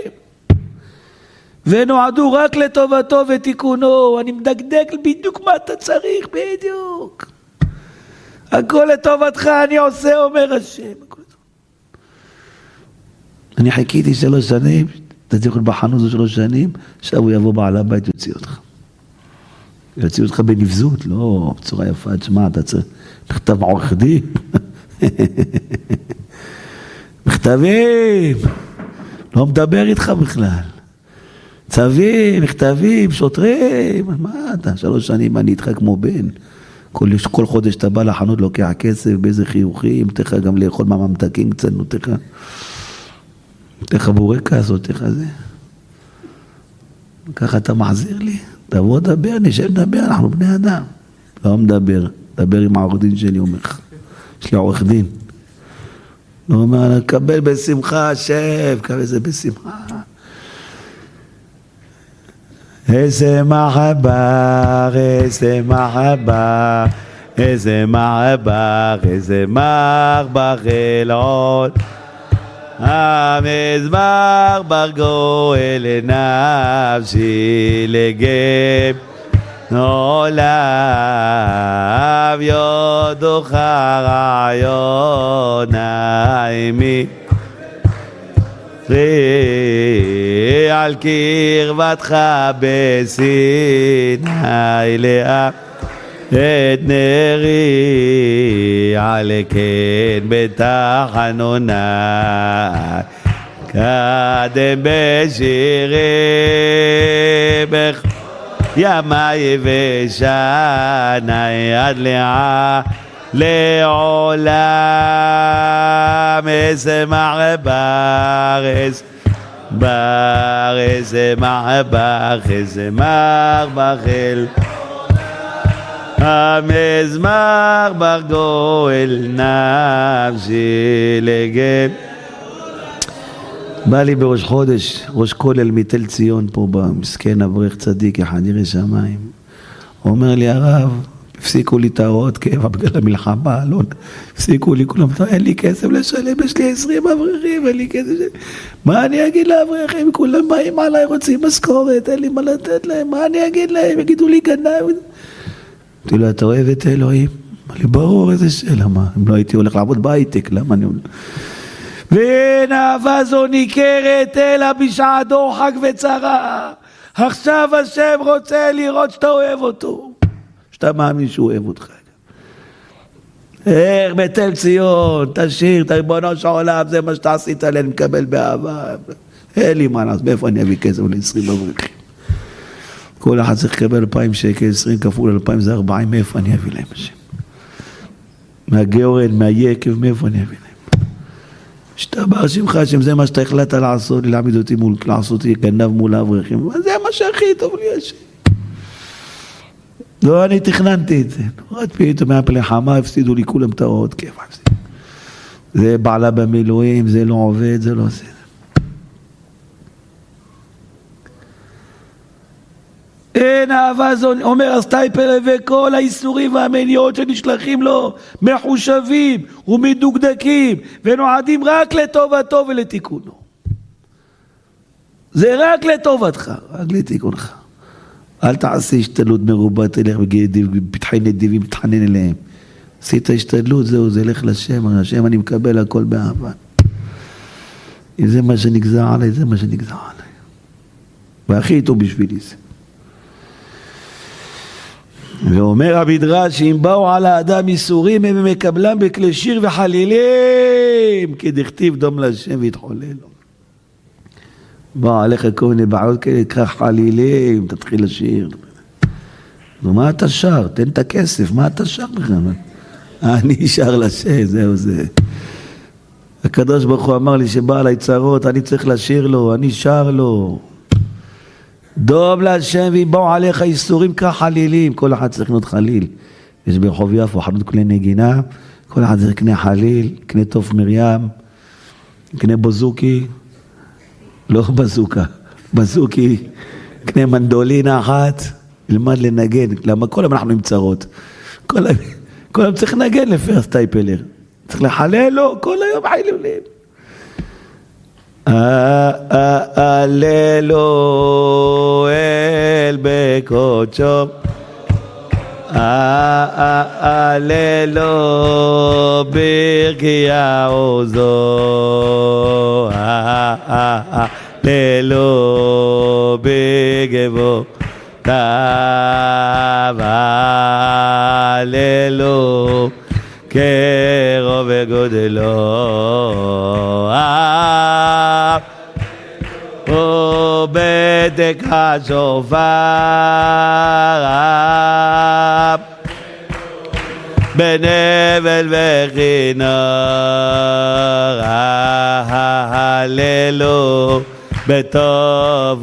ונועדו רק לטובתו ותיקונו. אני מדקדק בדיוק מה אתה צריך, בדיוק. הכל לטובתך אני עושה, אומר השם. אני חיכיתי שלוש שנים, אתה צריך בחנות זו שלוש שנים, עכשיו הוא יבוא בעל הבית יוציא אותך. יוציא אותך בנבזות, לא בצורה יפה, תשמע, אתה צריך לכתב עורך דין, מכתבים, לא מדבר איתך בכלל. צווים, מכתבים, שוטרים, מה אתה? שלוש שנים אני איתך כמו בן. כל, כל חודש אתה בא לחנות, לוקח כסף, באיזה חיוכים, תלך גם לאכול מהממתקים קצת, נותך, נותך בורקס, נותך זה. ככה אתה מחזיר לי, תבוא דבר, נשב לדבר, אנחנו בני אדם. לא מדבר, דבר עם העורך דין שלי, אומר לך. יש לי עורך דין. לא אומר, קבל בשמחה, שב, קבל זה בשמחה. איזה מחבר, איזה מחבר, איזה מחבר, איזה מחבר אלעוד. המזמר ברגועל נפשי לגב עולם יודוך רעיון נעימי על קרבתך בסיני לאה את נרי על כן בתחנוני קדם בשירי בך ימי ושני עד לאה לעולם איזה מעבר איזה בר איזה מעבר איזה מעבר אל המזמר ברגועל נפשי לגן. בא לי בראש חודש, ראש כולל מתל ציון פה במסכן אברך צדיק אחד ירא שמיים. הוא אומר לי הרב, הפסיקו לי את ההוראות כאב בגלל המלחמה, לא, הפסיקו לי כולם, אין לי כסף לשלם, יש לי עשרים אברכים, אין לי כסף לשלם. מה אני אגיד לאברכים? כולם באים עליי, רוצים משכורת, אין לי מה לתת להם, מה אני אגיד להם? יגידו לי גנב. אמרתי לו, אתה אוהב את אלוהים? אמר לי, ברור, איזה שאלה, מה? אם לא הייתי הולך לעבוד בהייטק, למה אני... ואין אהבה זו ניכרת אלא בשעת דוחק וצרה. עכשיו השם רוצה לראות שאתה אוהב אותו, שאתה מאמין שהוא אוהב אותך. איך בתל ציון, תשאיר, תריבונו של עולם, זה מה שאתה עשית להם, מקבל באהבה. אין לי מה לעשות, מאיפה אני אביא כסף ל-עשרים אברכים? כל אחד צריך לקבל אלפיים שקל, עשרים כפול אלפיים זה ארבעים, מאיפה אני אביא להם השם? מהגאורן, מהיקב, מאיפה אני אביא להם? שתבר שמך, השם, זה מה שאתה החלטת לעשות, להעמיד אותי מול, לעשות אותי גנב מול האברכים, זה מה שהכי טוב לי השם. לא, אני תכננתי את זה. עוד פתאום מהפלי חמה, הפסידו לי כולם את ההוראות כיף. זה בעלה במילואים, זה לא עובד, זה לא עושה. אין אהבה זו, אומר הסטייפר, וכל האיסורים והמניעות שנשלחים לו מחושבים ומדוקדקים ונועדים רק לטובתו ולתיקונו. זה רק לטובתך, רק לתיקונך. אל תעשה השתדלות מרובה, תלך בפתחי נדיבים, תתחנן אליהם. עשית השתדלות, זהו, זה לך לשם, השם אני מקבל הכל באהבה. אם זה מה שנגזר עליי, זה מה שנגזר עליי. והכי טוב בשבילי זה. ואומר המדרש שאם באו על האדם איסורים הם מקבלם בכלי שיר וחלילים כדכתיב דום להשם והתחולל לו. בא עליך כל מיני בעיות כאלה, קרא חלילים, תתחיל לשיר. ומה אתה שר? תן את הכסף, מה אתה שר בכלל? אני שר לשיר, זהו זה. הקדוש ברוך הוא אמר לי שבא עליי צרות, אני צריך לשיר לו, אני שר לו. דום להשם ואם באו עליך איסורים כחלילים, כל אחד צריך לקנות חליל. יש ברחוב יפו חנות כלי נגינה, כל אחד צריך לקנה חליל, קנה תוף מרים, קנה בוזוקי, לא בזוקה, בזוקי, קנה מנדולינה אחת, ילמד לנגן, למה כל היום אנחנו עם צרות. כל היום, כל היום צריך לנגן לפי הסטייפלר. צריך לחלל לו, כל היום חילולים. הללו אל בקודשו, הללו ברכיה עוזו, הללו בגבו תב, הללו קרו וגודלו ובדק השופר בנבל וכינור הללו בטוב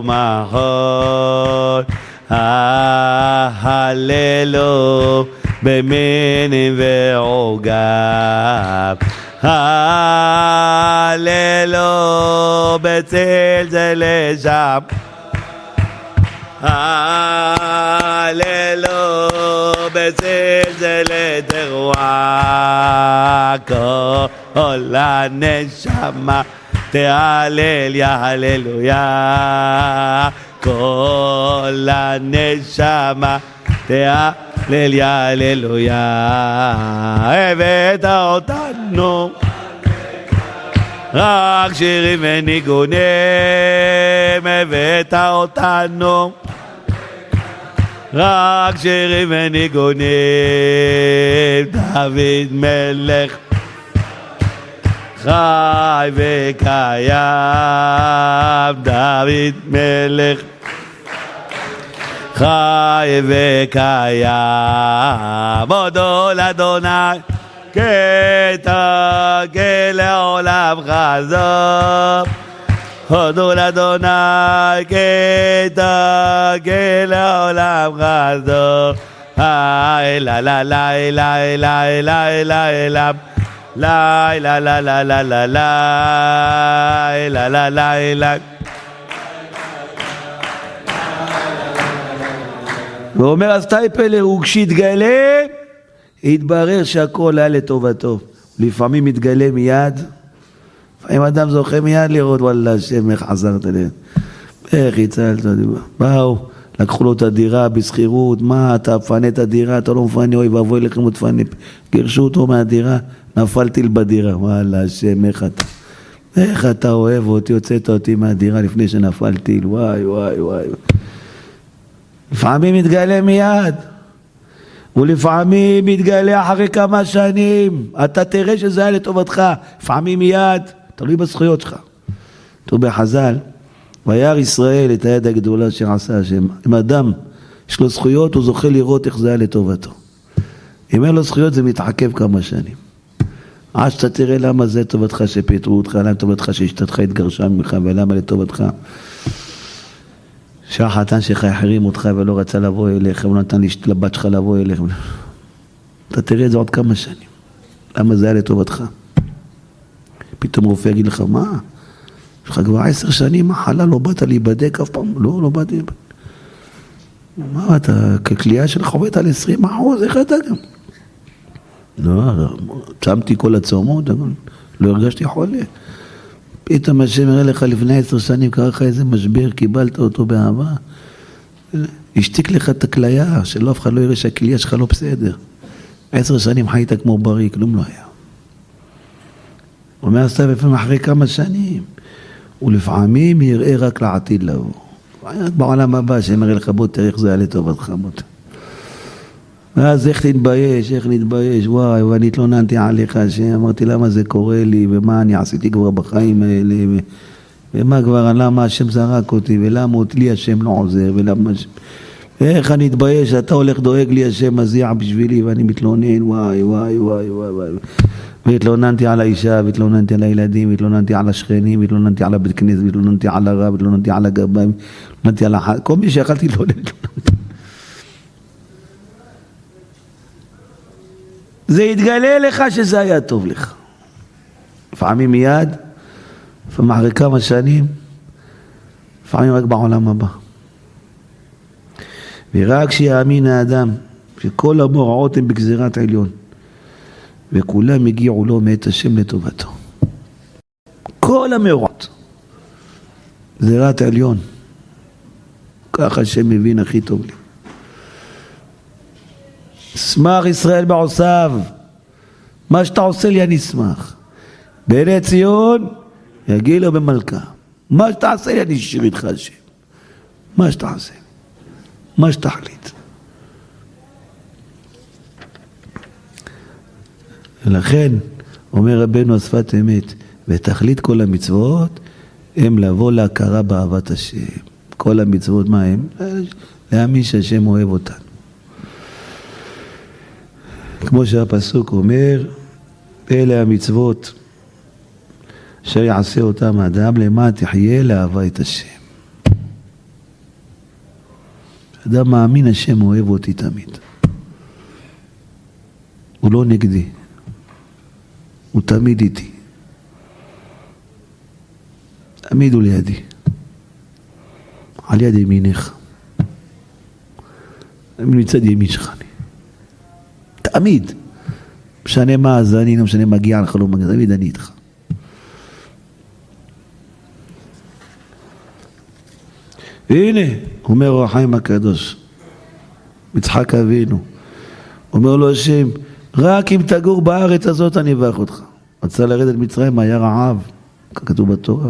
ומחול הללו במינים ועוגב הללו בצלצל לשם הללו בצלצל לתרועה כל הנשמה תהלל יהללויה כל הנשמה תהלל יהללויה הבאת אותנו רק שירים וניגונים הבאת אותנו רק שירים וניגונים דוד מלך חי וקיים דוד מלך חי וקיים הודו לאדוני כתגל לעולם חזור הודו לאדוני כתגל לעולם חזור אלה לה לה אלה אלה אלה אלה אלה לה לה לה לה לה לה לה לה לה לה ואומר אז טייפלר וכשיתגלה התברר שהכל היה לטובתו. לפעמים מתגלה מיד, לפעמים אדם זוכה מיד לראות וואלה השם איך חזרת אליהם איך הצלת, באו לקחו לו את הדירה בסחירות, מה אתה מפנה את הדירה, אתה לא מפנה, אוי ואבוי לכם הוא תפנה, גירשו אותו מהדירה, נפלתי בדירה, וואלה השם איך אתה איך אתה אוהב אותי, הוצאת אותי מהדירה לפני שנפלתי, וואי וואי וואי לפעמים מתגלה מיד ולפעמים מתגלה אחרי כמה שנים, אתה תראה שזה היה לטובתך, לפעמים מיד, תלוי בזכויות שלך. כתוב בחז"ל, וירא ישראל את היד הגדולה שעשה השם. אם אדם יש לו זכויות, הוא זוכה לראות איך זה היה לטובתו. אם אין לו זכויות זה מתעכב כמה שנים. עד שאתה תראה למה זה לטובתך שפיטרו אותך, למה לטובתך שאשתך התגרשה ממך, ולמה לטובתך שהחתן שלך החרים אותך ולא רצה לבוא אליך, הוא נתן לבת שלך לבוא אליך. אתה תראה את זה עוד כמה שנים. למה זה היה לטובתך? פתאום רופא יגיד לך, מה? יש לך כבר עשר שנים מחלה, לא באת להיבדק אף פעם? לא, לא באתי להיבדק. מה, אתה, ככלייה שלך עובדת על עשרים אחוז, איך אתה גם? לא, צמתי כל הצומות, לא הרגשתי חולה. פתאום השם יראה לך לפני עשר שנים, קרא לך איזה משבר, קיבלת אותו באהבה. השתיק לך את הכליה, שלא אף אחד לא יראה שהכליה שלך לא בסדר. עשר שנים חיית כמו בריא, כלום לא היה. אומר הסתיו לפעמים אחרי כמה שנים, ולפעמים יראה רק לעתיד לבוא. בעולם הבא, שהם יראה לך בוא תראה איך זה היה לטובתך בוא. ואז איך תתבייש, איך נתבייש, וואי, ואני התלוננתי עליך, שאמרתי למה זה קורה לי, ומה אני עשיתי כבר בחיים האלה, ו... ומה כבר, למה השם זרק אותי, ולמה לי השם לא עוזר, ולמה השם... ואיך אני אתבייש, אתה הולך דואג לי השם מזיע בשבילי, ואני מתלונן, וואי, וואי, וואי, וואי, וואי. והתלוננתי על האישה, והתלוננתי על הילדים, והתלוננתי על השכנים, והתלוננתי על הבית כנסת, והתלוננתי על הרב, והתלוננתי על הגביים, והתלוננתי על החד, כל מי שיכלתי להתלונן, התלוננתי. זה יתגלה לך שזה היה טוב לך. לפעמים מיד, לפעמים אחרי כמה שנים, לפעמים רק בעולם הבא. ורק שיאמין האדם שכל המוראות הם בגזירת עליון, וכולם הגיעו לו מאת השם לטובתו. כל המאורעות. גזירת עליון. ככה השם מבין הכי טוב לי. שמח ישראל בעושיו, מה שאתה עושה לי אני אשמח. בעיני ציון יגיע לו במלכה. מה שאתה עושה לי אני אשאיר איתך השם. מה שאתה עושה, מה שתחליט. ולכן אומר רבנו השפת אמת, ותכלית כל המצוות הם לבוא להכרה באהבת השם. כל המצוות מה הם? להאמין שהשם אוהב אותנו. כמו שהפסוק אומר, אלה המצוות אשר יעשה אותם האדם למען תחיה לאהבה את השם. אדם מאמין השם אוהב אותי תמיד. הוא לא נגדי. הוא תמיד איתי. תמיד הוא לידי. על יד ימינך. מצד ימין שלך. תמיד. משנה מה אז אני, לא משנה מגיע לך, לא מגיע, תמיד אני איתך. והנה, אומר אור החיים הקדוש, יצחק אבינו, אומר לו השם, רק אם תגור בארץ הזאת אני אברך אותך. רצה לרדת מצרים, היה רעב, כתוב בתורה.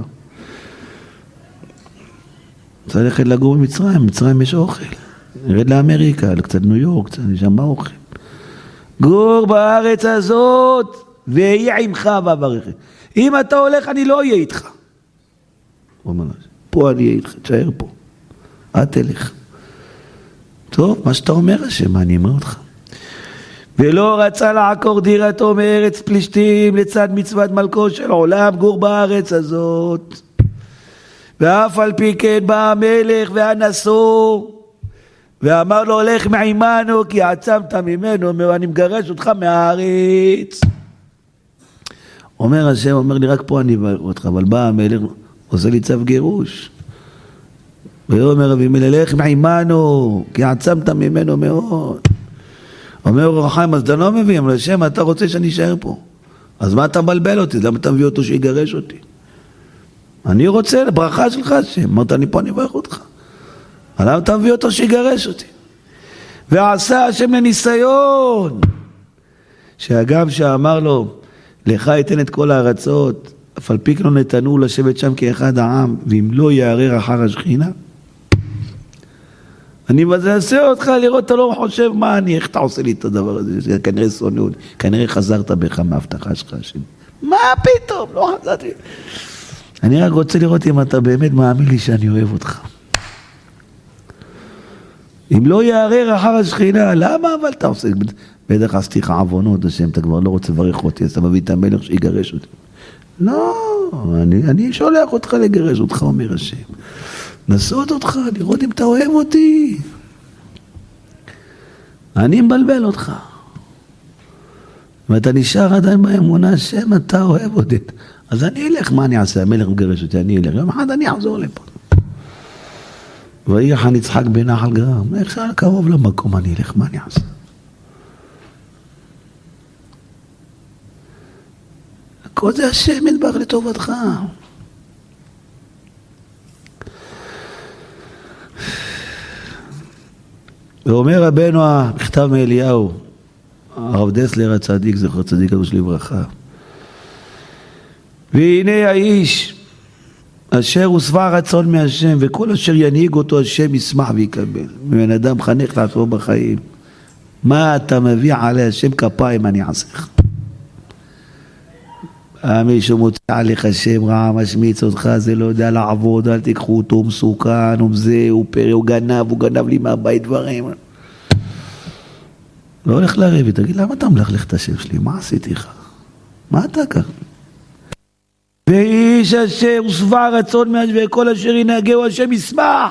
רצה ללכת לגור במצרים, במצרים יש אוכל. נרד לאמריקה, קצת ניו יורק, קצת נשם אוכל. גור בארץ הזאת, ויהיה עמך ואברכך. אם אתה הולך, אני לא אהיה איתך. הוא אומר, פה אני אהיה איתך, תשאר פה. אל תלך. טוב, מה שאתה אומר השם, אני אומר אותך. ולא רצה לעקור דירתו מארץ פלישתים לצד מצוות מלכו של עולם, גור בארץ הזאת. ואף על פי כן בא המלך ואנסו, ואמר לו, הולך מעימנו, כי עצמת ממנו, אומר, אני מגרש אותך מהארץ. אומר השם, אומר לי, רק פה אני אברך אותך, אבל בא המלך, עושה לי צו גירוש. ואומר אבימלך מעימנו, כי עצמת ממנו מאוד. אומר אור החיים, אז אתה לא מביא, אבל השם, אתה רוצה שאני אשאר פה. אז מה אתה מבלבל אותי? למה אתה מביא אותו שיגרש אותי? אני רוצה לברכה שלך השם. אמרת, אני פה אני אברך אותך. למה אתה מביא אותו שיגרש אותי? ועשה השם לניסיון. שהגם שאמר לו, לך ייתן את כל הארצות, אף על פי כן לא נתנו לשבת שם כאחד העם, ואם לא יערער אחר השכינה, אני מזעזע אותך לראות, אתה לא חושב מה אני, איך אתה עושה לי את הדבר הזה, כנראה שונא, כנראה חזרת בך מההבטחה שלך השם. מה פתאום? לא חזרתי. אני רק רוצה לראות אם אתה באמת מאמין לי שאני אוהב אותך. אם לא יערער אחר השכינה, למה אבל אתה עושה? בטח עשיתי לך עוונות השם, אתה כבר לא רוצה לברך אותי, אז אתה מביא את המלך שיגרש אותי. לא, אני, אני שולח אותך לגרש אותך, אומר השם. נסות אותך, לראות אם אתה אוהב אותי. אני מבלבל אותך. ואתה נשאר עדיין באמונה, השם, אתה אוהב אותי. אז אני אלך, מה אני אעשה? המלך מגרש אותי, אני אלך. יום אחד אני אחזור לפה. ויחן יצחק בנחל גרר. איך שהיה קרוב למקום, אני אלך, מה אני אעשה? כל זה השם ידבח לטובתך. ואומר רבנו המכתב מאליהו, הרב דסלר הצדיק, זכר צדיק קדוש לברכה. והנה האיש אשר הוספה רצון מהשם, וכל אשר ינהיג אותו השם ישמח ויקבל. בן אדם חנך לעצמו בחיים. מה אתה מביא עלי השם כפיים אני אעשך? מישהו מוצא עליך השם רע, משמיץ אותך, זה לא יודע לעבוד, אל תיקחו אותו, הוא מסוכן, הוא זה, הוא פרא, הוא גנב, הוא גנב לי מהבית דברים. לא הולך לרבי, תגיד, למה אתה מלכלך את השם שלי? מה עשיתי לך? מה אתה כאן? ואיש אשר הוספה רצון מהשם, וכל אשר ינהגהו השם ישמח.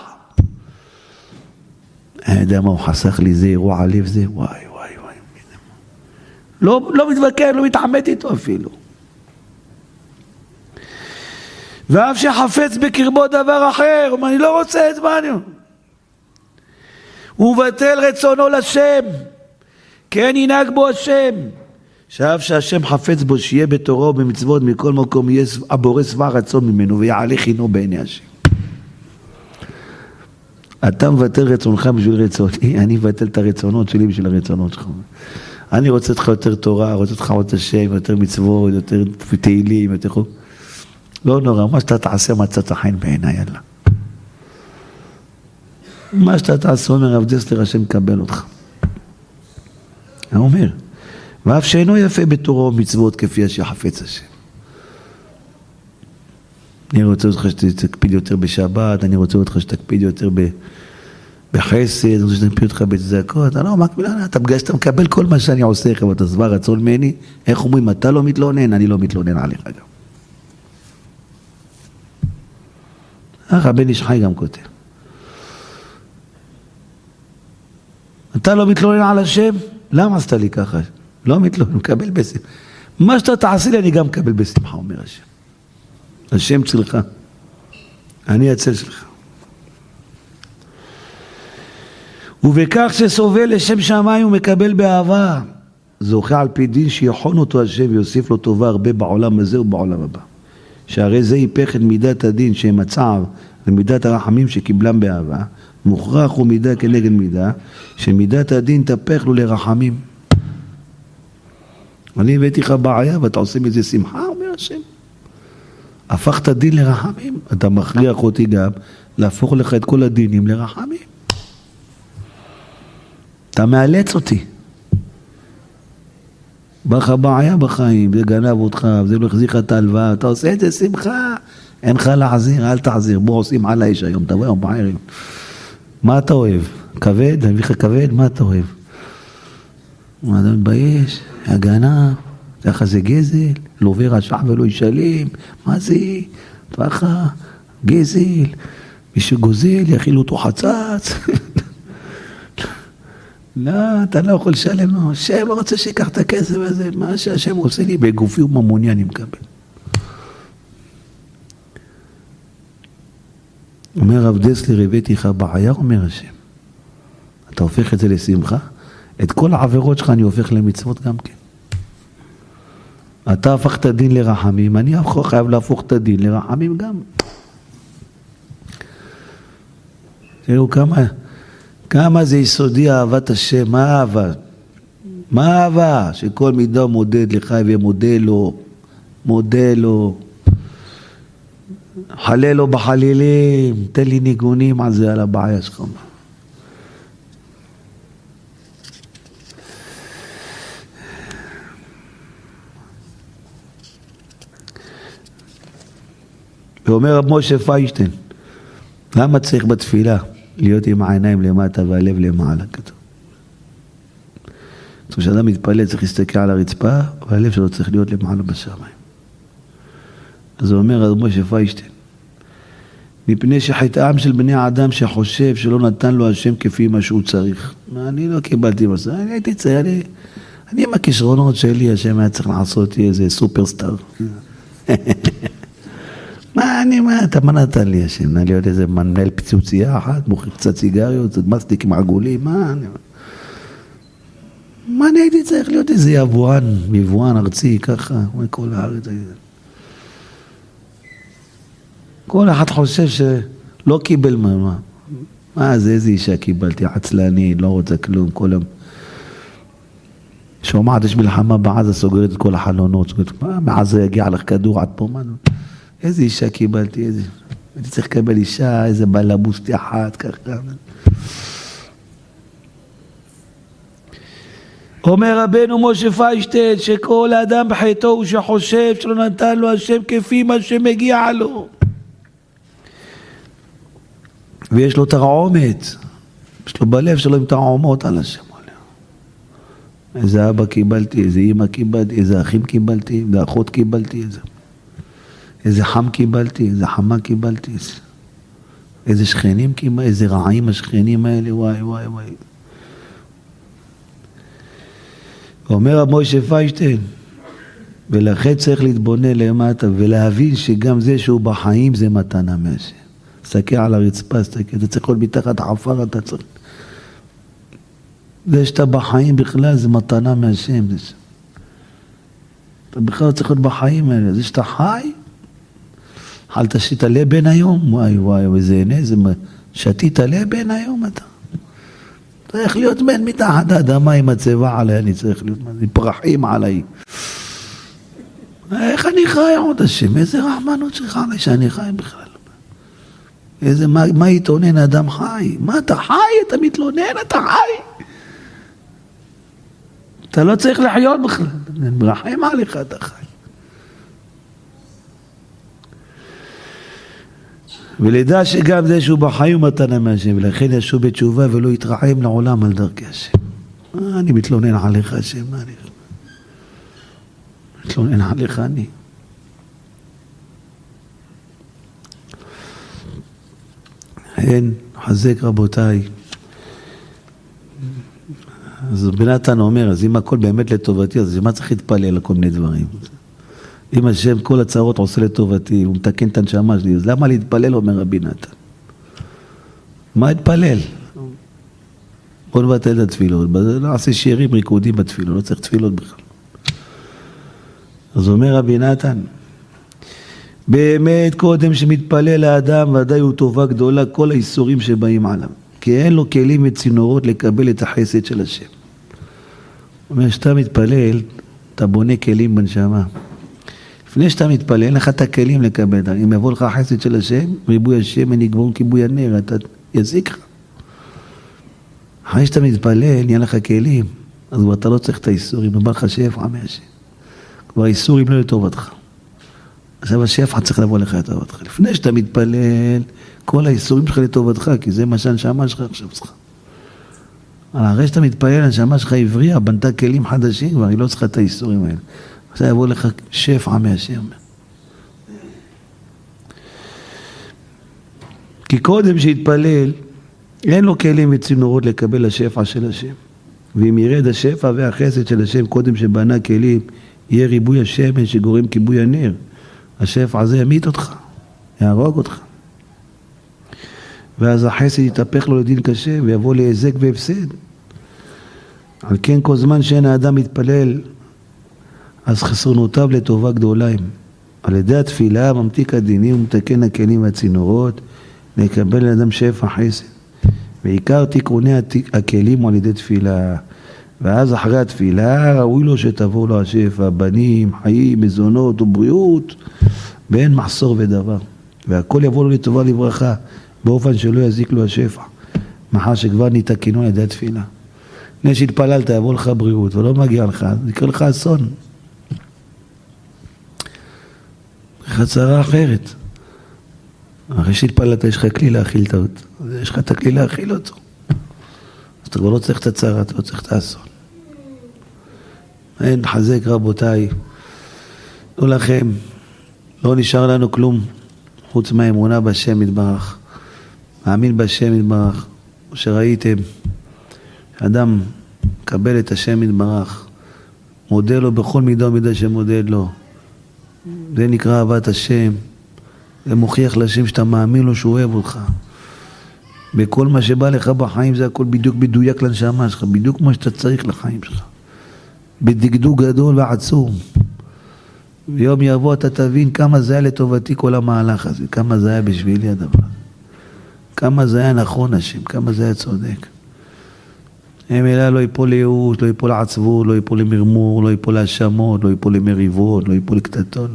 אני יודע מה הוא חסך לי, זה אירוע הלב, זה וואי וואי וואי. לא, לא מתווכח, לא מתעמת איתו אפילו. ואף שחפץ בקרבו דבר אחר, הוא אומר, אני לא רוצה את מה אני... הוא מבטל רצונו לשם, כן ינהג בו השם. שאף שהשם חפץ בו שיהיה בתורו ובמצוות מכל מקום, יהיה הבורא שבע רצון ממנו ויעלה חינו בעיני השם. אתה מבטל רצונך בשביל רצוני, אני מבטל את הרצונות שלי בשביל הרצונות שלך. אני רוצה אותך יותר תורה, רוצה אותך עוד השם, יותר מצוות, יותר תהילים, יותר חוק. לא נורא, מה שאתה תעשה מצאת חן בעיני, יאללה. מה שאתה תעשה, אומר רב דסלר, השם מקבל אותך. הוא אומר, ואף שאינו יפה בתורו מצוות כפי שיחפץ השם. אני רוצה אותך שתקפיד יותר בשבת, אני רוצה אותך שתקפיד יותר בחסד, אני רוצה שתקפיד אותך בצדקות, אתה לא מקביל, אתה בגלל שאתה מקבל כל מה שאני עושה לך, ואתה שבע רצון ממני, איך אומרים, אתה לא מתלונן, אני לא מתלונן עליך גם. איך הבן איש חי גם כותב. אתה לא מתלונן על השם? למה עשת לי ככה? לא מתלונן, מקבל בשמחה. מה שאתה תעשי לי, אני גם מקבל בשמחה, אומר השם. השם צלך. אני הצל שלך. ובכך שסובל לשם שמיים ומקבל באהבה, זוכה על פי דין שיחון אותו השם ויוסיף לו טובה הרבה בעולם הזה ובעולם הבא. שהרי זה ייפך את מידת הדין שמצב למידת הרחמים שקיבלם באהבה, מוכרח הוא מידה כנגד מידה, שמידת הדין תפך לו לרחמים. אני הבאתי לך בעיה ואתה עושה מזה שמחה, אומר השם. הפכת דין לרחמים, אתה מכריח אותי גם להפוך לך את כל הדינים לרחמים. אתה מאלץ אותי. בא לך בעיה בחיים, זה גנב אותך, זה לא החזיר לך את ההלוואה, אתה עושה את זה שמחה, אין לך להחזיר, אל תחזיר, בוא עושים על האיש היום, תבוא היום בערב. מה אתה אוהב? כבד? אני מביא לך כבד? מה אתה אוהב? מה אתה מתבייש? הגנב, ככה זה גזל, לא עובר רשע ולא ישלם, מה זה? ככה, גזל, מי שגוזל יאכיל אותו חצץ. לא, אתה לא יכול לשלם לו, השם רוצה שיקח את הכסף הזה, מה שהשם עושה לי בגופי וממוני אני מקבל. אומר רב דסלר, הבאתי לך בעיה, אומר השם. אתה הופך את זה לשמחה, את כל העבירות שלך אני הופך למצוות גם כן. אתה הפך את הדין לרחמים, אני חייב להפוך את הדין לרחמים גם. תראו כמה, כמה זה יסודי אהבת השם, מה אהבה? מה אהבה? שכל מידה מודד לך ומודה לו, מודה לו, חלל לו בחלילים, תן לי ניגונים על זה, על הבעיה שלך. ואומר רב משה פיינשטיין, למה צריך בתפילה להיות עם העיניים למטה והלב למעלה? כתוב. כשאדם מתפלל צריך להסתכל על הרצפה, והלב שלו צריך להיות למעלה בשמיים. אז הוא אומר רב משה פיינשטיין, מפני שחטאם של בני האדם שחושב שלא נתן לו השם כפי מה שהוא צריך. אני לא קיבלתי מסע, אני הייתי צריך, אני, אני עם הכישרונות שלי, השם היה צריך לעשות לי איזה סופרסטאר. מה אני, מה, אתה מה נתן לי השם? נתן לי עוד איזה מנהל פיצוצייה אחת, מוכר קצת סיגריות, מסטיקים עגולים, מה אני... מה אני הייתי צריך להיות איזה יבואן, מבואן ארצי, ככה, כל הארץ. כל אחד חושב שלא קיבל מה, מה זה, איזה אישה קיבלתי, עצלני, לא רוצה כלום, כל היום. שומעת, יש מלחמה בעזה, סוגרת את כל החלונות, סוגרת, מה, בעזה יגיע לך כדור עד פה, מה? איזה אישה קיבלתי, איזה... הייתי צריך לקבל אישה, איזה בלבוסטי אחת, ככה. אומר רבנו משה פיינשטיין, שכל האדם בחטאו הוא שחושב שלא נתן לו השם כפי מה שמגיע לו. ויש לו תרעומת, יש לו בלב שלו עם תרעומות על השם. איזה אבא קיבלתי, איזה אמא קיבלתי, איזה אחים קיבלתי, איזה אחות קיבלתי, איזה... איזה חם קיבלתי, איזה חמה קיבלתי, איזה שכנים קיבלתי, איזה רעים השכנים האלה, וואי וואי וואי. אומר רב משה פיינשטיין, ולכן צריך להתבונן למטה ולהבין שגם זה שהוא בחיים זה מתנה מהשם. תסתכל על הרצפה, תסתכל, אתה צריך להיות מתחת עפר, אתה צריך... זה שאתה בחיים בכלל זה מתנה מהשם. זה... אתה בכלל צריך להיות בחיים האלה, זה שאתה חי, אכלת שתעלה בין היום, וואי וואי, וזה הנה, זה שתית עלה בין היום אתה. צריך להיות בין מתחת האדמה עם הצבע עליי, אני צריך להיות פרחים עליי. איך אני חי עוד השם? איזה רחמנות שלך עליי שאני חי בכלל. איזה, מה, מה יתעונן אדם חי? מה אתה חי? אתה מתלונן? אתה חי? אתה לא צריך לחיות בכלל, מרחם עליך אתה חי. ולדע שגם זה שהוא בחיים מתנה מהשם, ולכן ישוב בתשובה ולא יתרחם לעולם על דרכי השם. אני מתלונן עליך השם, מה אני מתלונן עליך אני. אין, חזק רבותיי. אז בנתן אומר, אז אם הכל באמת לטובתי, אז מה צריך להתפלל על כל מיני דברים? אם השם כל הצערות עושה לטובתי, הוא מתקן את הנשמה שלי, אז למה להתפלל, אומר רבי נתן? מה להתפלל? בוא נבטל את התפילות, לא עושה שירים ריקודים בתפילות, לא צריך תפילות בכלל. אז אומר רבי נתן, באמת קודם שמתפלל לאדם, ודאי הוא טובה גדולה כל האיסורים שבאים עליו, כי אין לו כלים וצינורות לקבל את החסד של השם. הוא אומר, שאתה מתפלל, אתה בונה כלים בנשמה. לפני שאתה מתפלל, אין לך את הכלים לקבל. אם יבוא לך החסד של השם, ריבוי השם, נגמור כיבוי הנר, אתה יזיק לך. אחרי שאתה מתפלל, נהיה לך כלים, אז כבר אתה לא צריך את האיסורים, נאמר לך שפע מהשם. כבר האיסורים לא לטובתך. עכשיו השפע צריך לבוא לך לטובתך. לפני שאתה מתפלל, כל האיסורים שלך לטובתך, כי זה מה שהנשמה שלך עכשיו שלך. אחרי שאתה מתפלל, הנשמה שלך עברייה, בנתה כלים חדשים, כבר היא לא צריכה את האיסורים האלה. עכשיו יבוא לך שפע מהשם. כי קודם שהתפלל, אין לו כלים וצינורות לקבל השפע של השם. ואם ירד השפע והחסד של השם, קודם שבנה כלים, יהיה ריבוי השמן שגורם כיבוי הנר. השפע הזה ימית אותך, יהרוג אותך. ואז החסד יתהפך לו לדין קשה, ויבוא להיזק והפסד. על כן כל זמן שאין האדם מתפלל, אז חסרונותיו לטובה גדולה הם. על ידי התפילה ממתיק הדינים ומתקן הכלים והצינורות, לקבל לאדם שפע חסד. ועיקר תיקוני הכלים הוא על ידי תפילה. ואז אחרי התפילה ראוי לו שתבוא לו השפע, בנים, חיים, מזונות ובריאות, ואין מחסור ודבר. והכל יבוא לו לטובה לברכה, באופן שלא יזיק לו השפע. מאחר שכבר נתקנו על ידי התפילה. לפני שהתפללת יבוא לך בריאות, ולא מגיע לך, זה יקרה לך אסון. חצרה אחרת. אחרי שהתפללת יש לך כלי להכיל את אותו. יש לך את הכלי להכיל אותו. אז אתה כבר לא צריך את הצרה, אתה לא צריך את האסון. אין, חזק רבותיי. לא לכם, לא נשאר לנו כלום, חוץ מהאמונה בשם יתברך. מאמין בשם יתברך. כמו שראיתם, אדם מקבל את השם יתברך, מודה לו בכל מידה ומידה שמודד לו. זה נקרא אהבת השם. זה מוכיח לשם שאתה מאמין לו שהוא אוהב אותך. בכל מה שבא לך בחיים זה הכל בדיוק בדויק לנשמה שלך, בדיוק מה שאתה צריך לחיים שלך. בדקדוק גדול ועצום. ויום יבוא אתה תבין כמה זה היה לטובתי כל המהלך הזה, כמה זה היה בשבילי הדבר. כמה זה היה נכון השם, כמה זה היה צודק. הם אלא לא ייפול לייאוש, לא ייפול לעצבות, לא ייפול למרמור, לא ייפול להשמות, לא ייפול למריבות, לא ייפול לקטטות.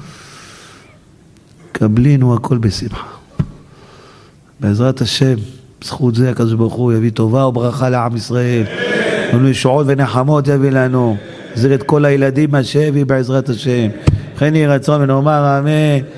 קבלינו הכל בשמחה. בעזרת השם, בזכות זה הקדוש ברוך הוא יביא טובה וברכה לעם ישראל. לנו ישועות ונחמות יביא לנו. יחזיר את כל הילדים מהשבי בעזרת השם. כן יהי רצון ונאמר אמן.